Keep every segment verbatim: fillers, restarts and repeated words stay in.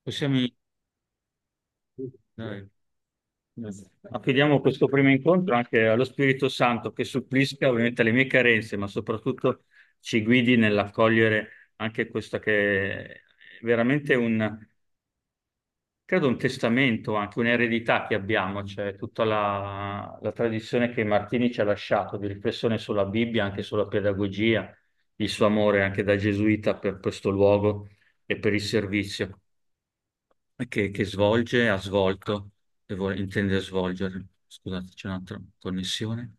Possiamo... Dai. Affidiamo questo primo incontro anche allo Spirito Santo che supplisca ovviamente le mie carenze, ma soprattutto ci guidi nell'accogliere anche questa che è veramente un, credo un testamento, anche un'eredità che abbiamo, cioè tutta la, la tradizione che Martini ci ha lasciato di riflessione sulla Bibbia, anche sulla pedagogia, il suo amore anche da gesuita per questo luogo e per il servizio che, che svolge, ha svolto e vuole- intende svolgere. Scusate, c'è un'altra connessione.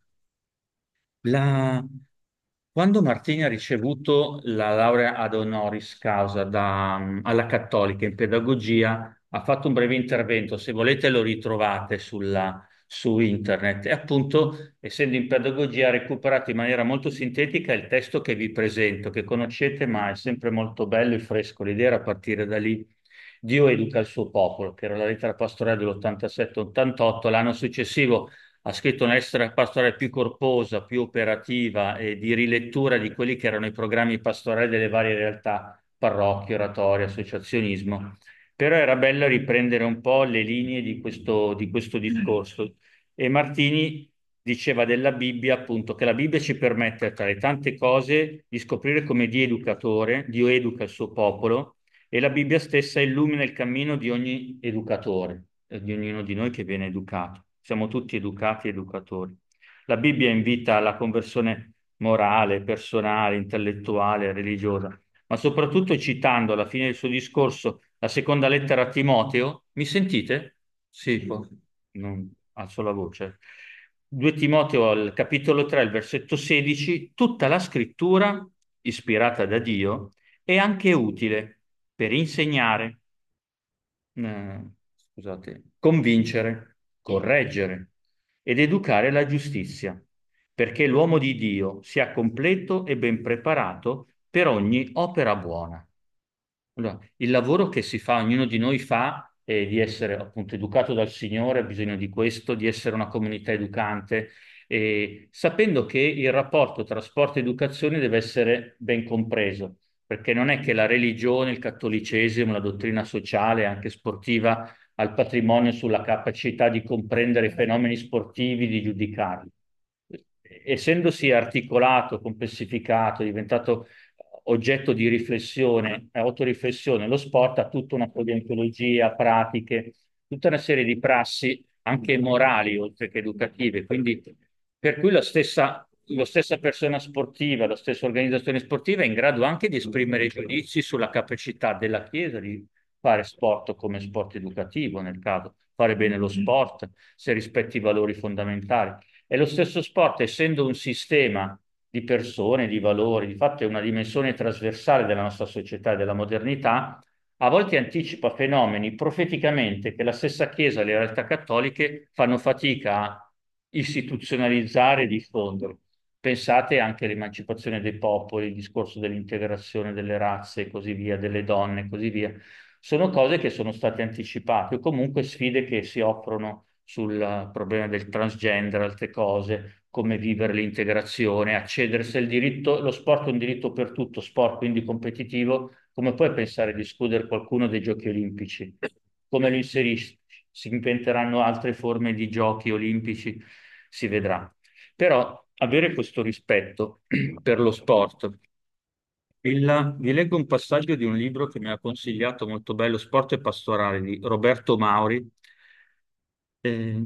La- Quando Martini ha ricevuto la laurea ad honoris causa da- alla Cattolica in pedagogia, ha fatto un breve intervento, se volete lo ritrovate sulla- su internet. E appunto, essendo in pedagogia, ha recuperato in maniera molto sintetica il testo che vi presento, che conoscete, ma è sempre molto bello e fresco. L'idea era partire da lì. Dio educa il suo popolo, che era la lettera pastorale dell'ottantasette ottantotto. L'anno successivo ha scritto una lettera pastorale più corposa, più operativa e di rilettura di quelli che erano i programmi pastorali delle varie realtà, parrocchie, oratorie, associazionismo. Però era bello riprendere un po' le linee di questo, di questo discorso. E Martini diceva della Bibbia appunto che la Bibbia ci permette, tra le tante cose, di scoprire come Dio è educatore, Dio educa il suo popolo e la Bibbia stessa illumina il cammino di ogni educatore, eh, di ognuno di noi che viene educato. Siamo tutti educati e educatori. La Bibbia invita alla conversione morale, personale, intellettuale, religiosa, ma soprattutto citando alla fine del suo discorso la seconda lettera a Timoteo. Mi sentite? Sì, po- non alzo la voce. due Timoteo al capitolo tre, il versetto sedici, tutta la scrittura ispirata da Dio è anche utile per insegnare, eh, scusate, convincere, correggere ed educare la giustizia, perché l'uomo di Dio sia completo e ben preparato per ogni opera buona. Allora, il lavoro che si fa, ognuno di noi fa, è di essere appunto educato dal Signore, ha bisogno di questo, di essere una comunità educante, e sapendo che il rapporto tra sport e educazione deve essere ben compreso, perché non è che la religione, il cattolicesimo, la dottrina sociale, anche sportiva, ha il patrimonio sulla capacità di comprendere i fenomeni sportivi, di giudicarli. Essendosi articolato, complessificato, diventato oggetto di riflessione, eh, autoriflessione, lo sport ha tutta una paleontologia, pratiche, tutta una serie di prassi, anche morali, oltre che educative. Quindi, per cui la stessa, la stessa persona sportiva, la stessa organizzazione sportiva è in grado anche di esprimere giudizi sulla capacità della Chiesa di fare sport come sport educativo, nel caso, fare bene lo sport, se rispetti i valori fondamentali. E lo stesso sport, essendo un sistema di persone, di valori, di fatto è una dimensione trasversale della nostra società e della modernità, a volte anticipa fenomeni profeticamente che la stessa Chiesa e le realtà cattoliche fanno fatica a istituzionalizzare e diffondere. Pensate anche all'emancipazione dei popoli, il discorso dell'integrazione delle razze e così via, delle donne e così via. Sono cose che sono state anticipate o comunque sfide che si offrono sul problema del transgender, altre cose, come vivere l'integrazione, accedere se il diritto, lo sport è un diritto per tutto, sport quindi competitivo, come puoi pensare di escludere qualcuno dai giochi olimpici? Come lo inserisci? Si inventeranno altre forme di giochi olimpici, si vedrà. Però avere questo rispetto per lo sport. Il- vi leggo un passaggio di un libro che mi ha consigliato molto bello, Sport e Pastorale di Roberto Mauri. Eh,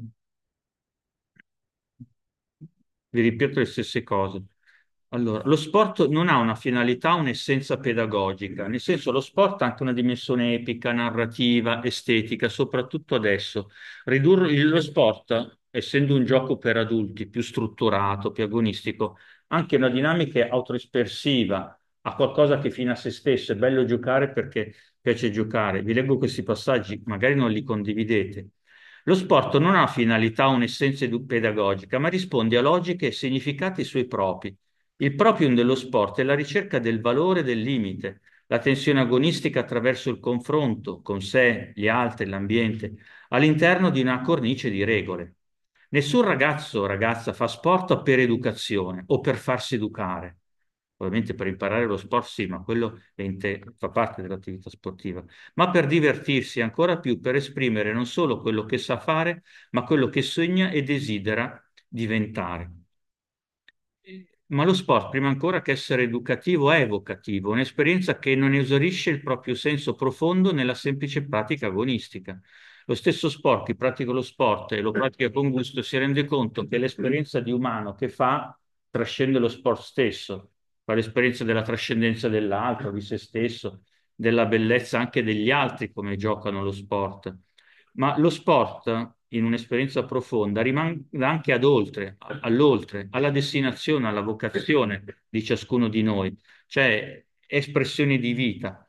Vi ripeto le stesse cose. Allora, lo sport non ha una finalità, un'essenza pedagogica, nel senso lo sport ha anche una dimensione epica, narrativa, estetica, soprattutto adesso. Ridurre il- lo sport, essendo un gioco per adulti, più strutturato, più agonistico, ha anche una dinamica autoespressiva, ha qualcosa che fine a se stesso, è bello giocare perché piace giocare. Vi leggo questi passaggi, magari non li condividete. Lo sport non ha finalità o un'essenza edu- pedagogica, ma risponde a logiche e significati suoi propri. Il proprium dello sport è la ricerca del valore e del limite, la tensione agonistica attraverso il confronto con sé, gli altri, l'ambiente, all'interno di una cornice di regole. Nessun ragazzo o ragazza fa sport per educazione o per farsi educare. ovviamente per imparare lo sport sì, ma quello è inte- fa parte dell'attività sportiva, ma per divertirsi ancora più, per esprimere non solo quello che sa fare, ma quello che sogna e desidera diventare. Ma lo sport, prima ancora che essere educativo, è evocativo, un'esperienza che non esaurisce il proprio senso profondo nella semplice pratica agonistica. Lo stesso sport, chi pratica lo sport e lo pratica con gusto, si rende conto che l'esperienza di umano che fa trascende lo sport stesso, fa l'esperienza della trascendenza dell'altro, di se stesso, della bellezza anche degli altri come giocano lo sport. Ma lo sport, in un'esperienza profonda, rimane anche ad oltre, all'oltre, alla destinazione, alla vocazione di ciascuno di noi, cioè espressioni di vita.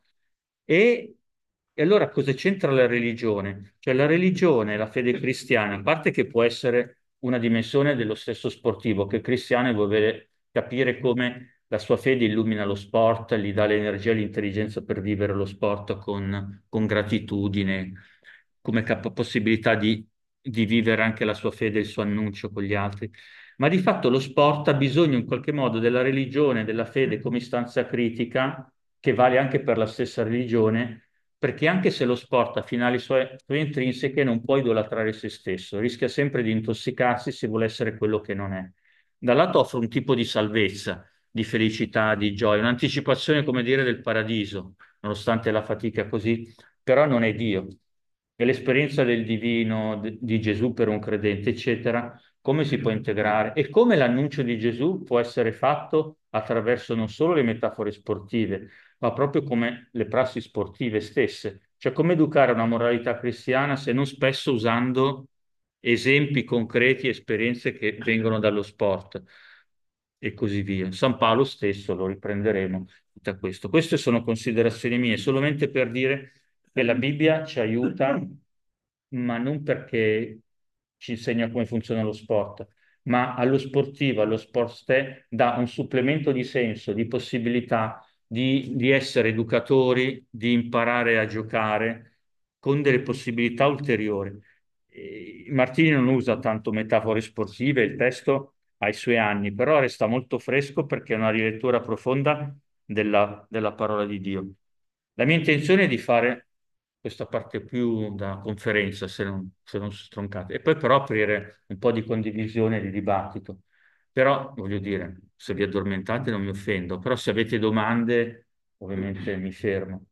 E, e allora cosa c'entra la religione? Cioè la religione, la fede cristiana, a parte che può essere una dimensione dello stesso sportivo, che il cristiano vuole capire come la sua fede illumina lo sport, gli dà l'energia e l'intelligenza per vivere lo sport con, con gratitudine, come cap- possibilità di, di vivere anche la sua fede e il suo annuncio con gli altri. Ma di fatto lo sport ha bisogno in qualche modo della religione, della fede come istanza critica, che vale anche per la stessa religione, perché anche se lo sport ha finali sue, sue intrinseche, non può idolatrare se stesso, rischia sempre di intossicarsi se vuole essere quello che non è. Dal lato offre un tipo di salvezza, di felicità, di gioia, un'anticipazione, come dire, del paradiso, nonostante la fatica così, però non è Dio. E l'esperienza del divino, de- di Gesù per un credente, eccetera, come si può integrare e come l'annuncio di Gesù può essere fatto attraverso non solo le metafore sportive, ma proprio come le prassi sportive stesse. Cioè come educare una moralità cristiana se non spesso usando esempi concreti, esperienze che vengono dallo sport e così via. San Paolo stesso, lo riprenderemo da questo. Queste sono considerazioni mie, solamente per dire che la Bibbia ci aiuta, ma non perché ci insegna come funziona lo sport, ma allo sportivo, allo sport te, dà un supplemento di senso, di possibilità di, di essere educatori, di imparare a giocare con delle possibilità ulteriori. Eh, Martini non usa tanto metafore sportive, il testo ha i suoi anni, però resta molto fresco perché è una rilettura profonda della, della parola di Dio. La mia intenzione è di fare questa parte più da conferenza, se non, se non stroncate, e poi però aprire un po' di condivisione, di dibattito. Però, voglio dire, se vi addormentate non mi offendo, però se avete domande, ovviamente mi fermo.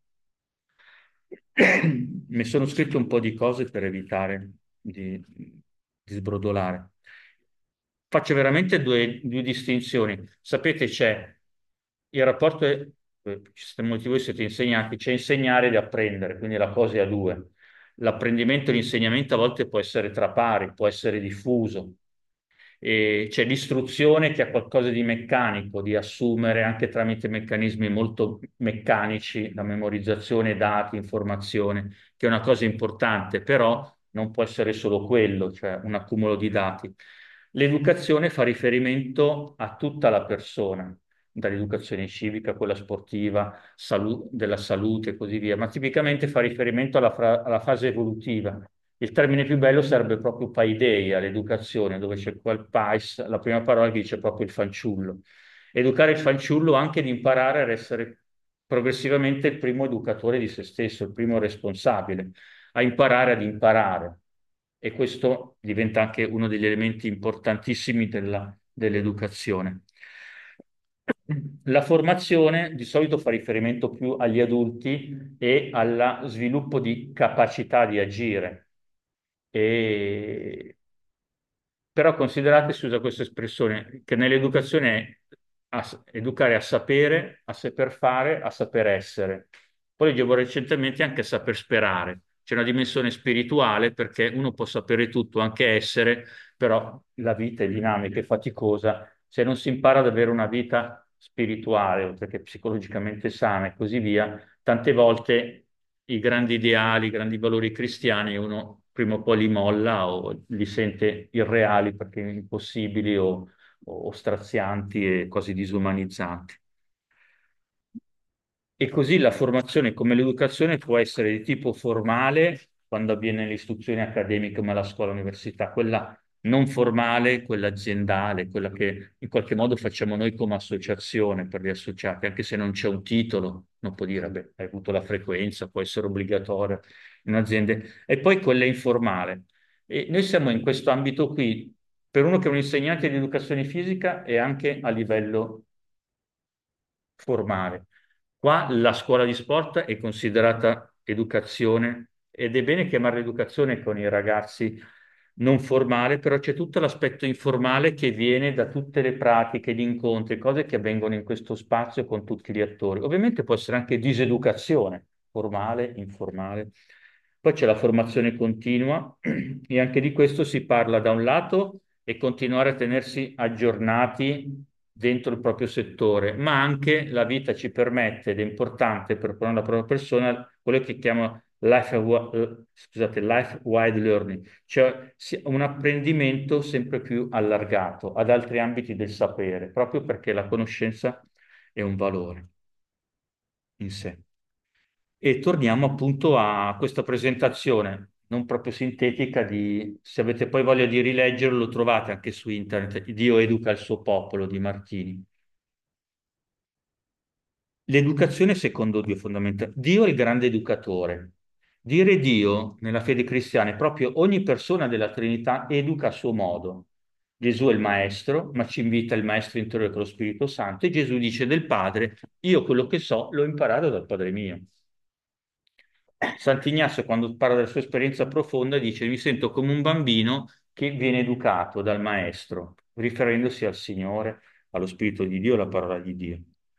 Mi sono scritto un po' di cose per evitare di, di sbrodolare. Faccio veramente due, due distinzioni. Sapete, c'è il rapporto, è- eh, molti di voi siete insegnanti, c'è insegnare ed apprendere, quindi la cosa è a due. L'apprendimento e l'insegnamento a volte può essere tra pari, può essere diffuso. E c'è l'istruzione che ha qualcosa di meccanico, di assumere anche tramite meccanismi molto meccanici, la memorizzazione, dati, informazione, che è una cosa importante, però non può essere solo quello, cioè un accumulo di dati. L'educazione fa riferimento a tutta la persona, dall'educazione civica a quella sportiva, salu- della salute e così via, ma tipicamente fa riferimento alla, fra- alla fase evolutiva. Il termine più bello sarebbe proprio paideia, l'educazione, dove c'è quel pais, la prima parola che dice proprio il fanciullo. Educare il fanciullo anche di imparare ad essere progressivamente il primo educatore di se stesso, il primo responsabile, a imparare ad imparare. E questo diventa anche uno degli elementi importantissimi della- dell'educazione. La formazione di solito fa riferimento più agli adulti e allo sviluppo di capacità di agire. E però considerate, si usa questa espressione, che nell'educazione è a- educare a sapere, a saper fare, a saper essere. Poi leggevo recentemente anche a saper sperare. C'è una dimensione spirituale perché uno può sapere tutto, anche essere, però la vita è dinamica e faticosa. Se non si impara ad avere una vita spirituale, oltre che psicologicamente sana e così via, tante volte i grandi ideali, i grandi valori cristiani, uno prima o poi li molla o li sente irreali perché impossibili o, o strazianti e quasi disumanizzanti. E così la formazione come l'educazione può essere di tipo formale quando avviene l'istruzione accademica come la scuola università, quella non formale, quella aziendale, quella che in qualche modo facciamo noi come associazione per gli associati, anche se non c'è un titolo, non può dire, beh, hai avuto la frequenza, può essere obbligatoria in aziende, e poi quella informale. E noi siamo in questo ambito qui, per uno che è un insegnante di educazione fisica e anche a livello formale. Qua la scuola di sport è considerata educazione ed è bene chiamarla educazione con i ragazzi non formale, però c'è tutto l'aspetto informale che viene da tutte le pratiche, gli incontri, cose che avvengono in questo spazio con tutti gli attori. Ovviamente può essere anche diseducazione, formale, informale. Poi c'è la formazione continua e anche di questo si parla da un lato e continuare a tenersi aggiornati dentro il proprio settore, ma anche la vita ci permette, ed è importante per la propria persona, quello che chiamo life, eh, scusate, life wide learning, cioè si- un apprendimento sempre più allargato ad altri ambiti del sapere, proprio perché la conoscenza è un valore in sé. E torniamo appunto a questa presentazione, non proprio sintetica, di, se avete poi voglia di rileggerlo, lo trovate anche su internet, Dio educa il suo popolo di Martini. L'educazione secondo Dio è fondamentale. Dio è il grande educatore. Dire Dio nella fede cristiana è proprio ogni persona della Trinità educa a suo modo. Gesù è il maestro, ma ci invita il maestro interiore con lo Spirito Santo e Gesù dice del Padre, io quello che so l'ho imparato dal Padre mio. Sant'Ignazio, quando parla della sua esperienza profonda, dice: Mi sento come un bambino che viene educato dal maestro, riferendosi al Signore, allo Spirito di Dio, alla parola di Dio.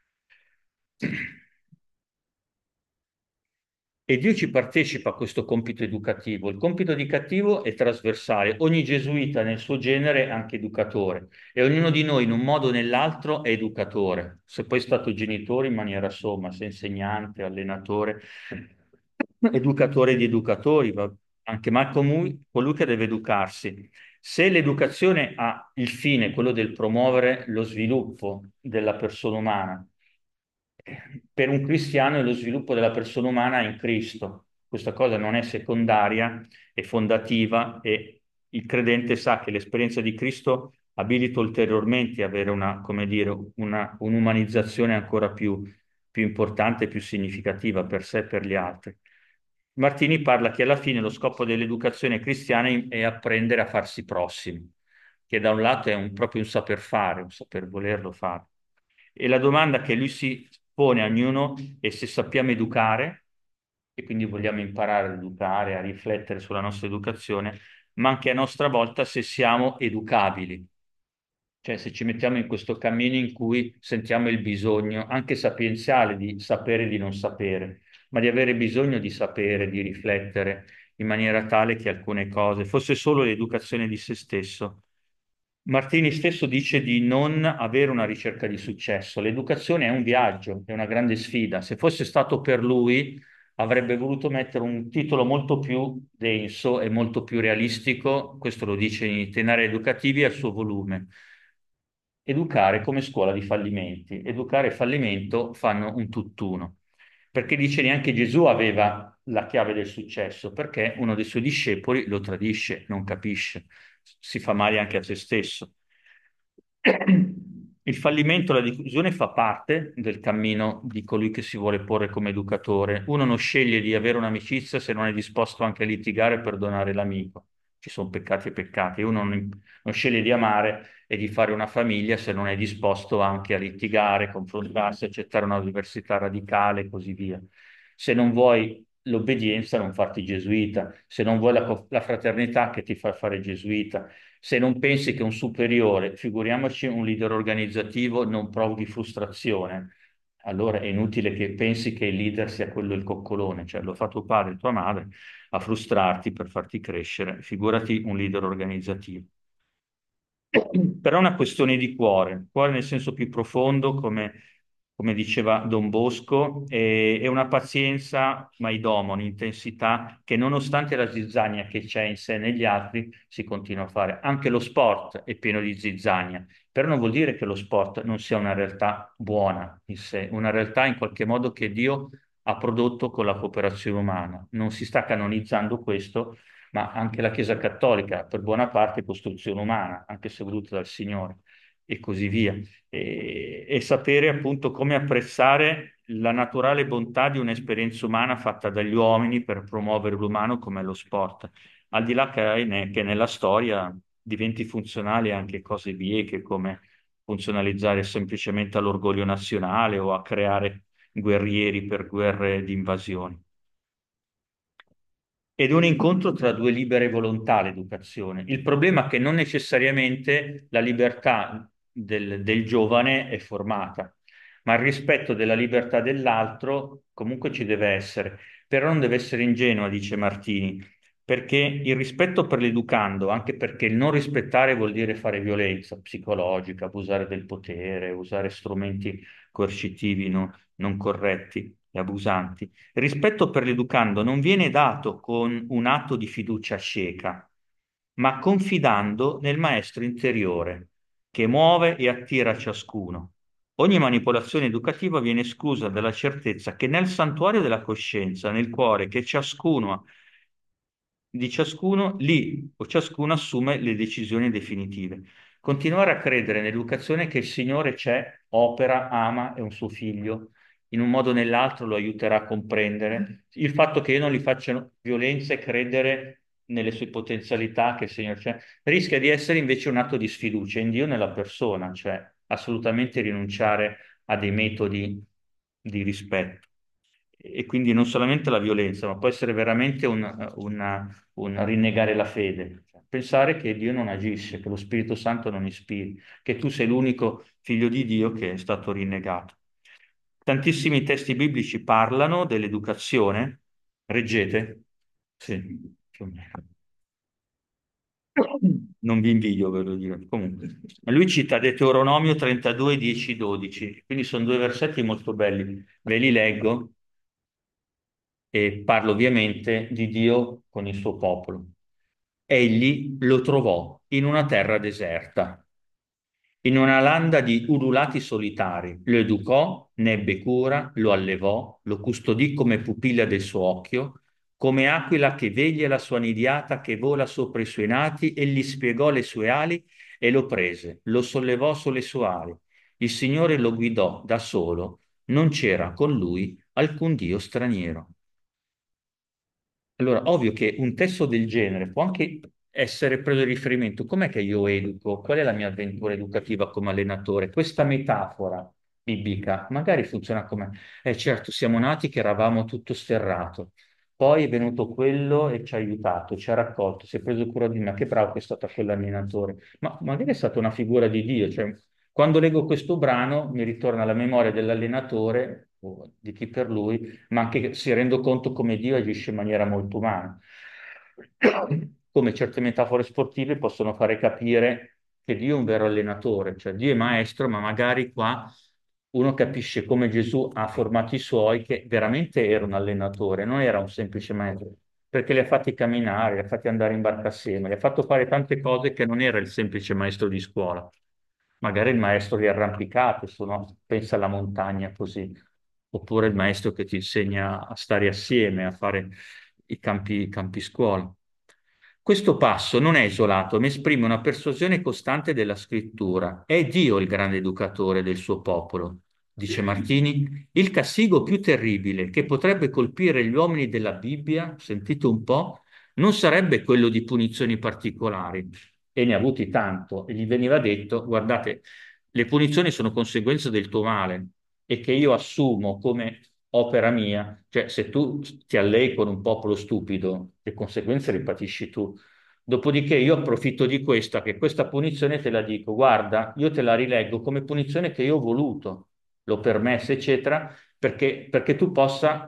E Dio ci partecipa a questo compito educativo. Il compito educativo è trasversale. Ogni gesuita nel suo genere è anche educatore e ognuno di noi in un modo o nell'altro è educatore. Se poi è stato genitore in maniera somma, se insegnante, allenatore, educatore di educatori, va- anche ma comu- colui che deve educarsi. Se l'educazione ha il fine, quello del promuovere lo sviluppo della persona umana, per un cristiano è lo sviluppo della persona umana in Cristo. Questa cosa non è secondaria, è fondativa e il credente sa che l'esperienza di Cristo abilita ulteriormente a avere una, come dire, una, un'umanizzazione ancora più, più importante e più significativa per sé e per gli altri. Martini parla che alla fine lo scopo dell'educazione cristiana è apprendere a farsi prossimi, che da un lato è un- proprio un saper fare, un saper volerlo fare. E la domanda che lui si pone a ognuno è se sappiamo educare, e quindi vogliamo imparare ad educare, a riflettere sulla nostra educazione, ma anche a nostra volta se siamo educabili, cioè se ci mettiamo in questo cammino in cui sentiamo il bisogno, anche sapienziale, di sapere e di non sapere, ma di avere bisogno di sapere, di riflettere in maniera tale che alcune cose, fosse solo l'educazione di se stesso. Martini stesso dice di non avere una ricerca di successo. L'educazione è un viaggio, è una grande sfida. Se fosse stato per lui, avrebbe voluto mettere un titolo molto più denso e molto più realistico, questo lo dice in Itinerari educativi, al suo volume. Educare come scuola di fallimenti. Educare e fallimento fanno un tutt'uno. Perché dice neanche Gesù aveva la chiave del successo, perché uno dei suoi discepoli lo tradisce, non capisce, si fa male anche a se stesso. Il fallimento, la diffusione fa parte del cammino di colui che si vuole porre come educatore. Uno non sceglie di avere un'amicizia se non è disposto anche a litigare e perdonare l'amico. Ci sono peccati e peccati. Uno non, non sceglie di amare e di fare una famiglia se non è disposto anche a litigare, confrontarsi, accettare una diversità radicale e così via. Se non vuoi l'obbedienza, non farti gesuita. Se non vuoi la, co- la fraternità, che ti fa fare gesuita. Se non pensi che un superiore, figuriamoci un leader organizzativo, non provochi frustrazione, allora è inutile che pensi che il leader sia quello il coccolone, cioè lo fa tuo padre e tua madre a frustrarti per farti crescere, figurati un leader organizzativo. Però è una questione di cuore, cuore nel senso più profondo, come, come diceva Don Bosco, e, e una pazienza maidomo, un'intensità che nonostante la zizzania che c'è in sé e negli altri, si continua a fare. Anche lo sport è pieno di zizzania, però non vuol dire che lo sport non sia una realtà buona in sé, una realtà in qualche modo che Dio ha prodotto con la cooperazione umana. Non si sta canonizzando questo, ma anche la Chiesa Cattolica, per buona parte, è costruzione umana, anche se voluta dal Signore, e così via. E, e sapere appunto come apprezzare la naturale bontà di un'esperienza umana fatta dagli uomini per promuovere l'umano come lo sport, al di là che, ne- che nella storia diventi funzionale anche cose bieche come funzionalizzare semplicemente all'orgoglio nazionale o a creare guerrieri per guerre di invasione. Ed è un incontro tra due libere volontà, l'educazione. Il problema è che non necessariamente la libertà del, del giovane è formata, ma il rispetto della libertà dell'altro comunque ci deve essere. Però non deve essere ingenua, dice Martini, perché il rispetto per l'educando, anche perché il non rispettare vuol dire fare violenza psicologica, abusare del potere, usare strumenti coercitivi no- non corretti e abusanti. Il rispetto per l'educando non viene dato con un atto di fiducia cieca, ma confidando nel maestro interiore che muove e attira ciascuno. Ogni manipolazione educativa viene esclusa dalla certezza che nel santuario della coscienza, nel cuore che ciascuno di ciascuno, lì o ciascuno assume le decisioni definitive. Continuare a credere nell'educazione che il Signore c'è, opera, ama, è un suo figlio, in un modo o nell'altro lo aiuterà a comprendere. Il fatto che io non gli faccia violenza e credere nelle sue potenzialità che il Signore c'è, rischia di essere invece un atto di sfiducia in Dio e nella persona, cioè assolutamente rinunciare a dei metodi di rispetto. E quindi non solamente la violenza, ma può essere veramente un, una- un rinnegare la fede. Cioè, pensare che Dio non agisce, che lo Spirito Santo non ispiri, che tu sei l'unico figlio di Dio che è stato rinnegato. Tantissimi testi biblici parlano dell'educazione. Reggete? Sì, più o meno. Non vi invidio, ve lo dico. Comunque, lui cita Deuteronomio trentadue, dieci, dodici, quindi sono due versetti molto belli. Ve li leggo e parlo ovviamente di Dio con il suo popolo. Egli lo trovò in una terra deserta, in una landa di ululati solitari. Lo educò, ne ebbe cura, lo allevò, lo custodì come pupilla del suo occhio, come aquila che veglia la sua nidiata che vola sopra i suoi nati, e gli spiegò le sue ali e lo prese, lo sollevò sulle sue ali. Il Signore lo guidò da solo, non c'era con lui alcun dio straniero. Allora, ovvio che un testo del genere può anche essere preso di riferimento. Com'è che io educo? Qual è la mia avventura educativa come allenatore? Questa metafora biblica magari funziona come, eh certo, siamo nati che eravamo tutto sterrato, poi è venuto quello e ci ha aiutato, ci ha raccolto, si è preso cura di me, che bravo che è stato quell'allenatore. Ma magari è stata una figura di Dio, cioè quando leggo questo brano mi ritorna alla memoria dell'allenatore o di chi per lui, ma anche si rendo conto come Dio agisce in maniera molto umana. Come certe metafore sportive possono fare capire che Dio è un vero allenatore, cioè Dio è maestro, ma magari qua uno capisce come Gesù ha formato i suoi, che veramente era un allenatore, non era un semplice maestro, perché li ha fatti camminare, li ha fatti andare in barca assieme, li ha fatto fare tante cose che non era il semplice maestro di scuola. Magari il maestro di arrampicate, se no, pensa alla montagna così, oppure il maestro che ti insegna a stare assieme, a fare i campi, i campi scuola. Questo passo non è isolato, ma esprime una persuasione costante della scrittura. È Dio il grande educatore del suo popolo, dice Martini. Il castigo più terribile che potrebbe colpire gli uomini della Bibbia, sentite un po', non sarebbe quello di punizioni particolari, e ne ha avuti tanto, e gli veniva detto, guardate, le punizioni sono conseguenza del tuo male, e che io assumo come opera mia, cioè se tu ti allei con un popolo stupido, le conseguenze le patisci tu. Dopodiché io approfitto di questa, che questa punizione te la dico, guarda, io te la rileggo come punizione che io ho voluto, l'ho permessa, eccetera, perché, perché tu possa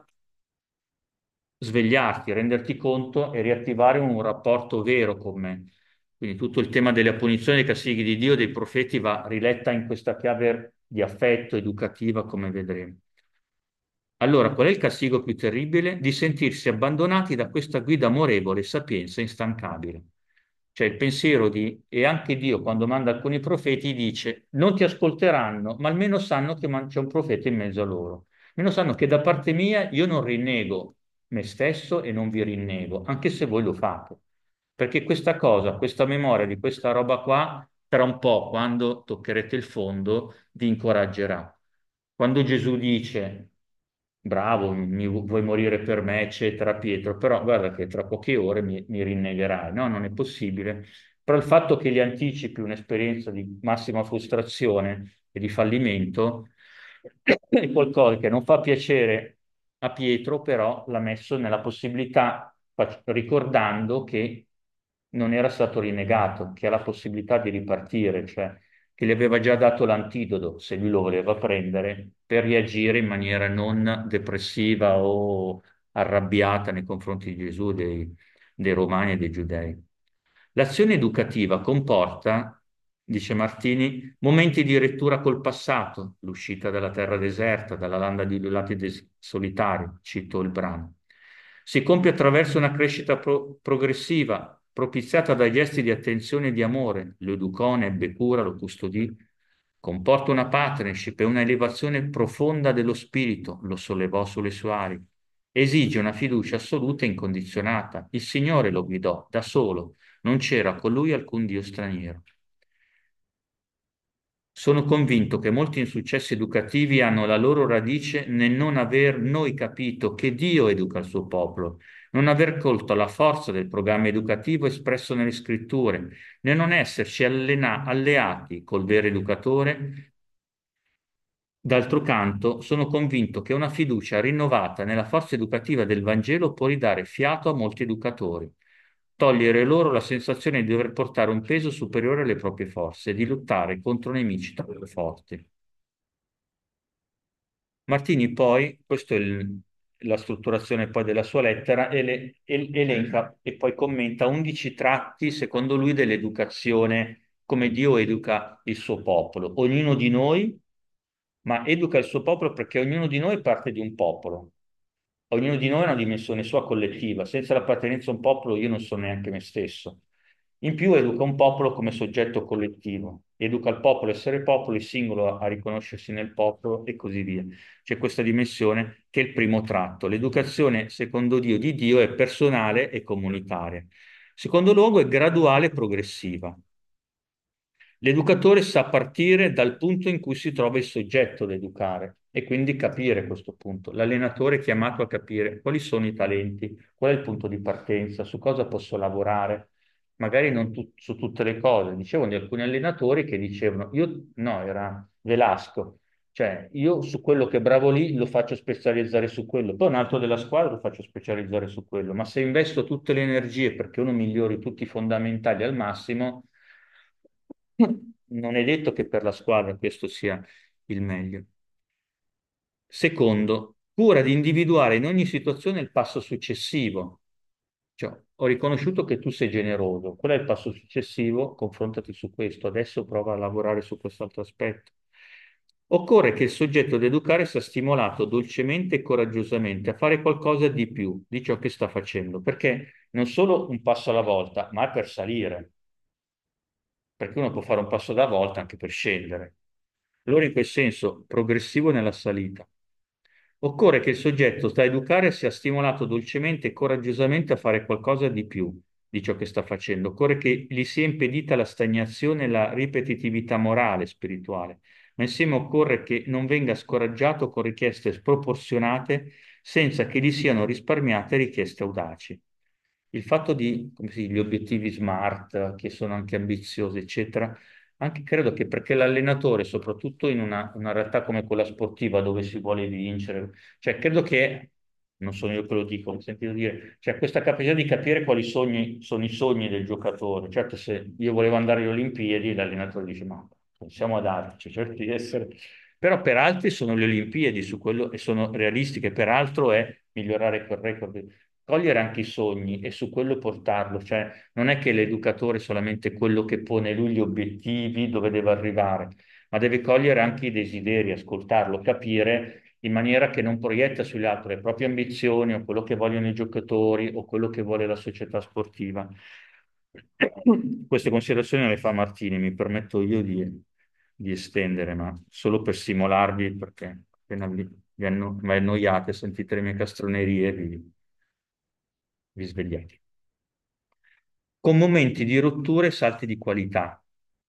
svegliarti, renderti conto e riattivare un rapporto vero con me. Quindi tutto il tema delle punizioni, dei castighi di Dio, dei profeti va riletta in questa chiave di affetto, educativa, come vedremo. Allora, qual è il castigo più terribile? Di sentirsi abbandonati da questa guida amorevole, sapienza instancabile. Cioè il pensiero di, e anche Dio quando manda alcuni profeti dice, non ti ascolteranno, ma almeno sanno che man- c'è un profeta in mezzo a loro. Almeno sanno che da parte mia io non rinnego me stesso e non vi rinnego, anche se voi lo fate. Perché questa cosa, questa memoria di questa roba qua, tra un po', quando toccherete il fondo, vi incoraggerà. Quando Gesù dice, bravo, mi vuoi morire per me, eccetera, Pietro, però guarda che tra poche ore mi, mi rinnegherai. No, non è possibile. Però il fatto che gli anticipi un'esperienza di massima frustrazione e di fallimento è qualcosa che non fa piacere a Pietro, però l'ha messo nella possibilità, fac- ricordando che non era stato rinnegato, che ha la possibilità di ripartire, cioè che gli aveva già dato l'antidoto, se lui lo voleva prendere, per reagire in maniera non depressiva o arrabbiata nei confronti di Gesù, dei, dei Romani e dei Giudei. L'azione educativa comporta, dice Martini, momenti di rettura col passato, l'uscita dalla terra deserta, dalla landa di ululati des- solitari, cito il brano. Si compie attraverso una crescita pro- progressiva, propiziata da gesti di attenzione e di amore. Lo educò, ne ebbe cura, lo custodì. Comporta una partnership e una elevazione profonda dello spirito, lo sollevò sulle sue ali. Esige una fiducia assoluta e incondizionata. Il Signore lo guidò da solo, non c'era con lui alcun Dio straniero. Sono convinto che molti insuccessi educativi hanno la loro radice nel non aver noi capito che Dio educa il suo popolo, non aver colto la forza del programma educativo espresso nelle scritture, nel non esserci allena- alleati col vero educatore. D'altro canto, sono convinto che una fiducia rinnovata nella forza educativa del Vangelo può ridare fiato a molti educatori, togliere loro la sensazione di dover portare un peso superiore alle proprie forze e di lottare contro nemici troppo forti. Martini poi, questa è il- la strutturazione poi della sua lettera, ele- el- elenca e poi commenta undici tratti, secondo lui, dell'educazione, come Dio educa il suo popolo. Ognuno di noi, ma educa il suo popolo perché ognuno di noi è parte di un popolo. Ognuno di noi ha una dimensione sua collettiva. Senza l'appartenenza a un popolo io non sono neanche me stesso. In più educa un popolo come soggetto collettivo, educa il popolo a essere popolo, il singolo a a riconoscersi nel popolo e così via. C'è questa dimensione che è il primo tratto. L'educazione, secondo Dio, di Dio è personale e comunitaria. Secondo luogo è graduale e progressiva. L'educatore sa partire dal punto in cui si trova il soggetto da educare e quindi capire questo punto. L'allenatore è chiamato a capire quali sono i talenti, qual è il punto di partenza, su cosa posso lavorare, magari non tu- su tutte le cose. Dicevano di alcuni allenatori che dicevano, io no, era Velasco, cioè io su quello che è bravo lì lo faccio specializzare su quello, poi un altro della squadra lo faccio specializzare su quello, ma se investo tutte le energie perché uno migliori tutti i fondamentali al massimo, non è detto che per la squadra questo sia il meglio. Secondo, cura di individuare in ogni situazione il passo successivo. Cioè, ho riconosciuto che tu sei generoso. Qual è il passo successivo? Confrontati su questo. Adesso prova a lavorare su quest'altro aspetto. Occorre che il soggetto da educare sia stimolato dolcemente e coraggiosamente a fare qualcosa di più di ciò che sta facendo, perché non solo un passo alla volta, ma è per salire, perché uno può fare un passo alla volta anche per scendere. Allora, in quel senso, progressivo nella salita. Occorre che il soggetto da educare sia stimolato dolcemente e coraggiosamente a fare qualcosa di più di ciò che sta facendo. Occorre che gli sia impedita la stagnazione e la ripetitività morale, spirituale, ma insieme occorre che non venga scoraggiato con richieste sproporzionate senza che gli siano risparmiate richieste audaci. Il fatto di, come si dice, gli obiettivi smart, che sono anche ambiziosi, eccetera, anche credo che perché l'allenatore, soprattutto in una, una realtà come quella sportiva dove si vuole vincere, cioè credo che, non sono io che lo dico, ho sentito dire, cioè questa capacità di capire quali sogni sono i sogni del giocatore. Certo, se io volevo andare alle Olimpiadi, l'allenatore dice, ma pensiamo ad altri, certo di essere... Però per altri sono le Olimpiadi su quello, e sono realistiche, per altro è migliorare quel record, cogliere anche i sogni e su quello portarlo, cioè non è che l'educatore è solamente quello che pone lui gli obiettivi dove deve arrivare, ma deve cogliere anche i desideri, ascoltarlo, capire in maniera che non proietta sugli altri le proprie ambizioni o quello che vogliono i giocatori o quello che vuole la società sportiva. Queste considerazioni le fa Martini, mi permetto io di, di estendere, ma solo per stimolarvi perché appena lì. vi, anno- vi annoiate, sentite le mie castronerie e vi, vi svegliate. Con momenti di rottura e salti di qualità.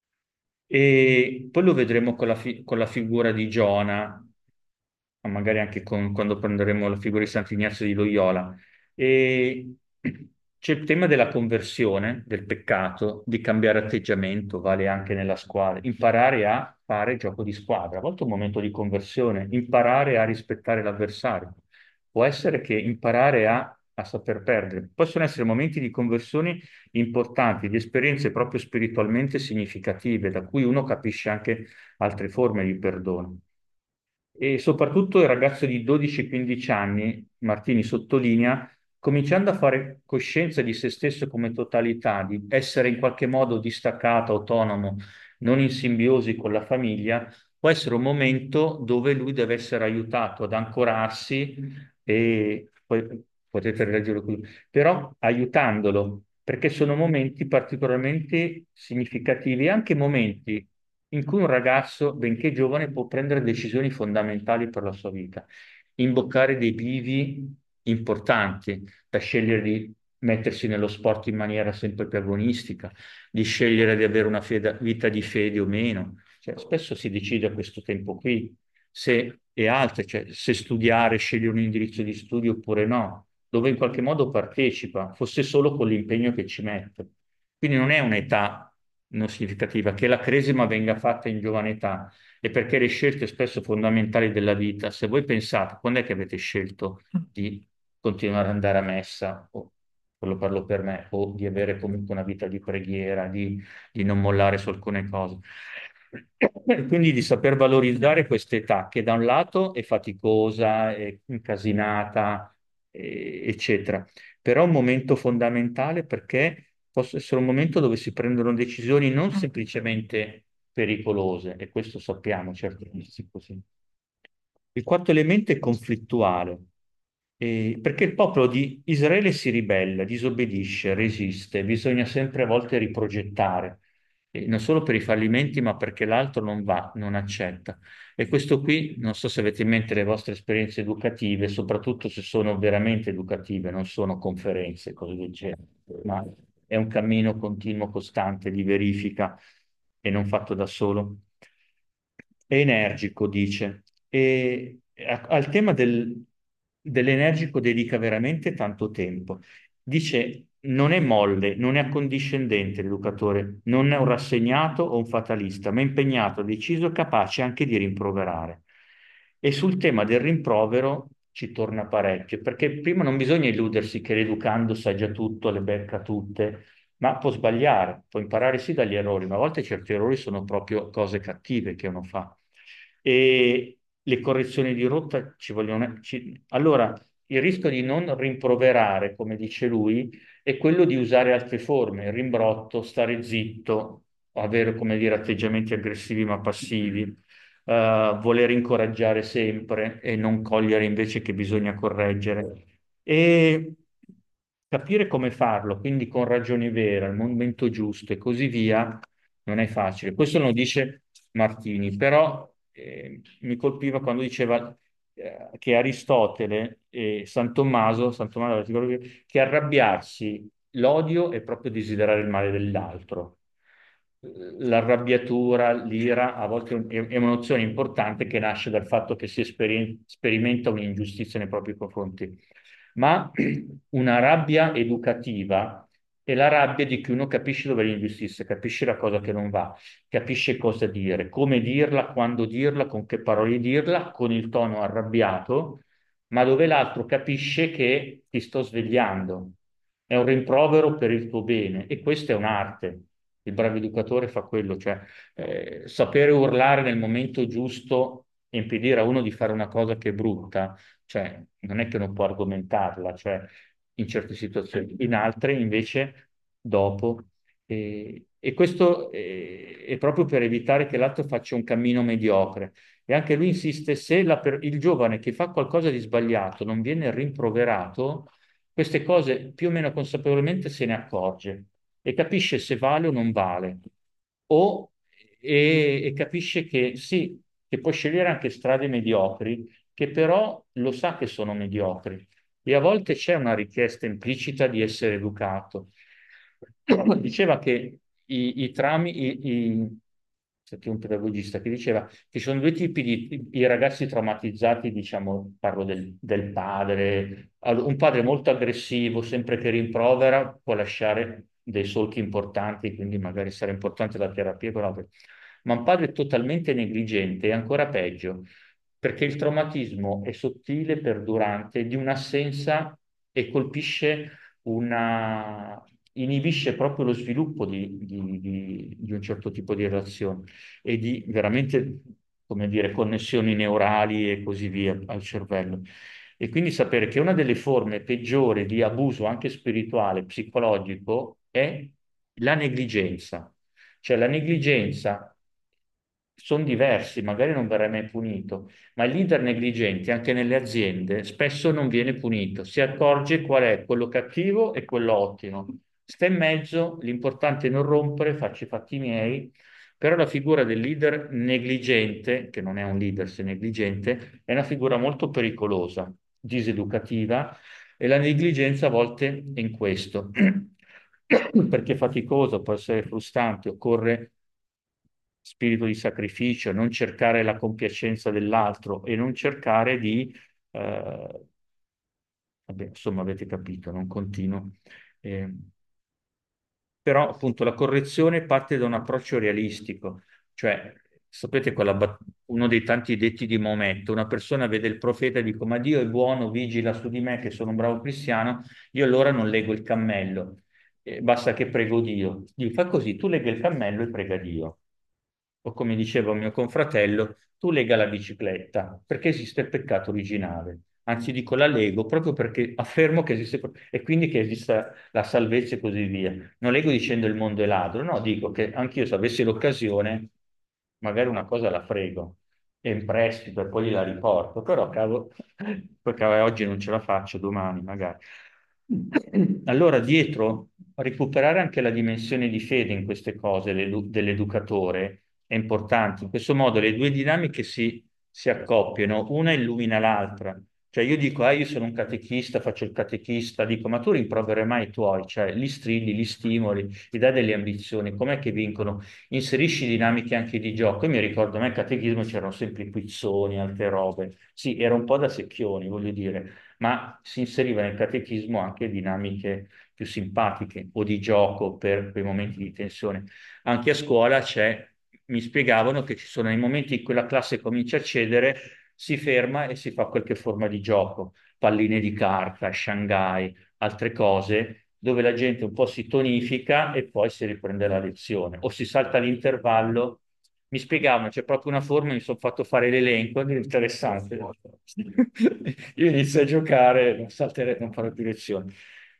E poi lo vedremo con la, fi- con la figura di Giona, ma magari anche con- quando prenderemo la figura di Sant'Ignazio di Loyola. E c'è il tema della conversione, del peccato, di cambiare atteggiamento, vale anche nella squadra. Imparare a fare gioco di squadra, a volte è un momento di conversione, imparare a rispettare l'avversario. Può essere che imparare a, a saper perdere. Possono essere momenti di conversione importanti, di esperienze proprio spiritualmente significative, da cui uno capisce anche altre forme di perdono. E soprattutto il ragazzo di dodici quindici anni, Martini sottolinea, cominciando a fare coscienza di se stesso come totalità, di essere in qualche modo distaccato, autonomo, non in simbiosi con la famiglia, può essere un momento dove lui deve essere aiutato ad ancorarsi e poi potete leggerlo qui, però aiutandolo, perché sono momenti particolarmente significativi, anche momenti in cui un ragazzo, benché giovane, può prendere decisioni fondamentali per la sua vita, imboccare dei bivi importanti, da scegliere di mettersi nello sport in maniera sempre più agonistica, di scegliere di avere una fede- vita di fede o meno. Cioè, spesso si decide a questo tempo qui se e altre, cioè se studiare, scegliere un indirizzo di studio oppure no, dove in qualche modo partecipa, fosse solo con l'impegno che ci mette. Quindi non è un'età non significativa, che la cresima venga fatta in giovane età e perché le scelte spesso fondamentali della vita, se voi pensate, quando è che avete scelto di continuare ad andare a messa, o quello parlo per me, o di avere comunque una vita di preghiera, di, di non mollare su alcune cose. E quindi di saper valorizzare questa età che da un lato è faticosa, è incasinata, eh, eccetera, però è un momento fondamentale perché possa essere un momento dove si prendono decisioni non semplicemente pericolose, e questo sappiamo, certo, è così. Il quarto elemento è conflittuale, eh, perché il popolo di Israele si ribella, disobbedisce, resiste, bisogna sempre a volte riprogettare, eh, non solo per i fallimenti, ma perché l'altro non va, non accetta. E questo qui, non so se avete in mente le vostre esperienze educative, soprattutto se sono veramente educative, non sono conferenze, cose del genere, ma è un cammino continuo, costante di verifica e non fatto da solo. È energico, dice, e a- al tema del- dell'energico dedica veramente tanto tempo. Dice, non è molle, non è accondiscendente l'educatore, non è un rassegnato o un fatalista, ma impegnato, deciso, capace anche di rimproverare. E sul tema del rimprovero ci torna parecchio, perché prima non bisogna illudersi che l'educando sa già tutto, le becca tutte, ma può sbagliare, può imparare sì dagli errori, ma a volte certi errori sono proprio cose cattive che uno fa. E le correzioni di rotta ci vogliono... ci- Allora, il rischio di non rimproverare, come dice lui, è quello di usare altre forme, il rimbrotto, stare zitto, avere, come dire, atteggiamenti aggressivi ma passivi, eh, voler incoraggiare sempre e non cogliere invece che bisogna correggere. E capire come farlo, quindi con ragioni vere, al momento giusto e così via, non è facile. Questo lo dice Martini, però eh, mi colpiva quando diceva eh, che Aristotele e San Tommaso, San Tommaso che arrabbiarsi, l'odio è proprio desiderare il male dell'altro. L'arrabbiatura, l'ira, a volte è è un'emozione importante che nasce dal fatto che si esperien- sperimenta un'ingiustizia nei propri confronti. Ma una rabbia educativa è la rabbia di chi uno capisce dove è l'ingiustizia, capisce la cosa che non va, capisce cosa dire, come dirla, quando dirla, con che parole dirla, con il tono arrabbiato, ma dove l'altro capisce che ti sto svegliando. È un rimprovero per il tuo bene e questa è un'arte. Il bravo educatore fa quello, cioè eh, sapere urlare nel momento giusto e impedire a uno di fare una cosa che è brutta, cioè non è che non può argomentarla, cioè in certe situazioni, in altre invece dopo. E, e questo eh, è proprio per evitare che l'altro faccia un cammino mediocre. E anche lui insiste, se la per- il giovane che fa qualcosa di sbagliato non viene rimproverato, queste cose più o meno consapevolmente se ne accorge e capisce se vale o non vale, o, e, e capisce che sì, che può scegliere anche strade mediocri, che però lo sa che sono mediocri e a volte c'è una richiesta implicita di essere educato. Diceva che i, i trami, i, i- c'è un pedagogista che diceva che ci sono due tipi di i ragazzi traumatizzati, diciamo, parlo del, del padre, Allora, un padre molto aggressivo, sempre che rimprovera, può lasciare dei solchi importanti, quindi magari sarà importante la terapia con altri. Ma un padre totalmente negligente è ancora peggio, perché il traumatismo è sottile, perdurante, di un'assenza e colpisce una... inibisce proprio lo sviluppo di, di- di- di un certo tipo di relazione e di veramente, come dire, connessioni neurali e così via al cervello. E quindi sapere che una delle forme peggiori di abuso anche spirituale, psicologico, è la negligenza. Cioè la negligenza sono diversi, magari non verrà mai punito, ma il leader negligente anche nelle aziende spesso non viene punito, si accorge qual è quello cattivo e quello ottimo. Sta in mezzo, l'importante è non rompere, faccio i fatti miei, però la figura del leader negligente, che non è un leader se è negligente, è una figura molto pericolosa, diseducativa, e la negligenza a volte è in questo, perché è faticoso, può essere frustrante, occorre spirito di sacrificio, non cercare la compiacenza dell'altro e non cercare di, eh, vabbè, insomma, avete capito, non continuo. Eh, però appunto la correzione parte da un approccio realistico, cioè sapete quella bat- uno dei tanti detti di Maometto, una persona vede il profeta e dice ma Dio è buono, vigila su di me che sono un bravo cristiano, io allora non leggo il cammello, eh, basta che prego Dio. Dio fa così, tu lega il cammello e prega Dio. O come diceva un mio confratello, tu lega la bicicletta, perché esiste il peccato originale. Anzi, dico la lego proprio perché affermo che esiste e quindi che esista la salvezza e così via. Non leggo dicendo il mondo è ladro, no, dico che anch'io se avessi l'occasione, magari una cosa la frego e in prestito e poi gliela riporto, però cavolo, perché oggi non ce la faccio, domani magari. Allora, dietro, recuperare anche la dimensione di fede in queste cose l'edu- dell'educatore è importante. In questo modo le due dinamiche si, si accoppiano, una illumina l'altra. Cioè io dico, ah, io sono un catechista, faccio il catechista, dico, ma tu rimproverai mai i tuoi, cioè li strilli, li stimoli, gli dai delle ambizioni, com'è che vincono? Inserisci dinamiche anche di gioco. Io mi ricordo, a me al catechismo c'erano sempre i quizzoni, altre robe. Sì, era un po' da secchioni, voglio dire, ma si inseriva nel catechismo anche dinamiche più simpatiche o di gioco per quei momenti di tensione. Anche a scuola c'è, mi spiegavano che ci sono i momenti in cui la classe comincia a cedere, si ferma e si fa qualche forma di gioco, palline di carta, Shanghai, altre cose, dove la gente un po' si tonifica e poi si riprende la lezione o si salta l'intervallo. Mi spiegavano, c'è proprio una forma, mi sono fatto fare l'elenco, è interessante. Io inizio a giocare, non salterei, non farò più lezioni.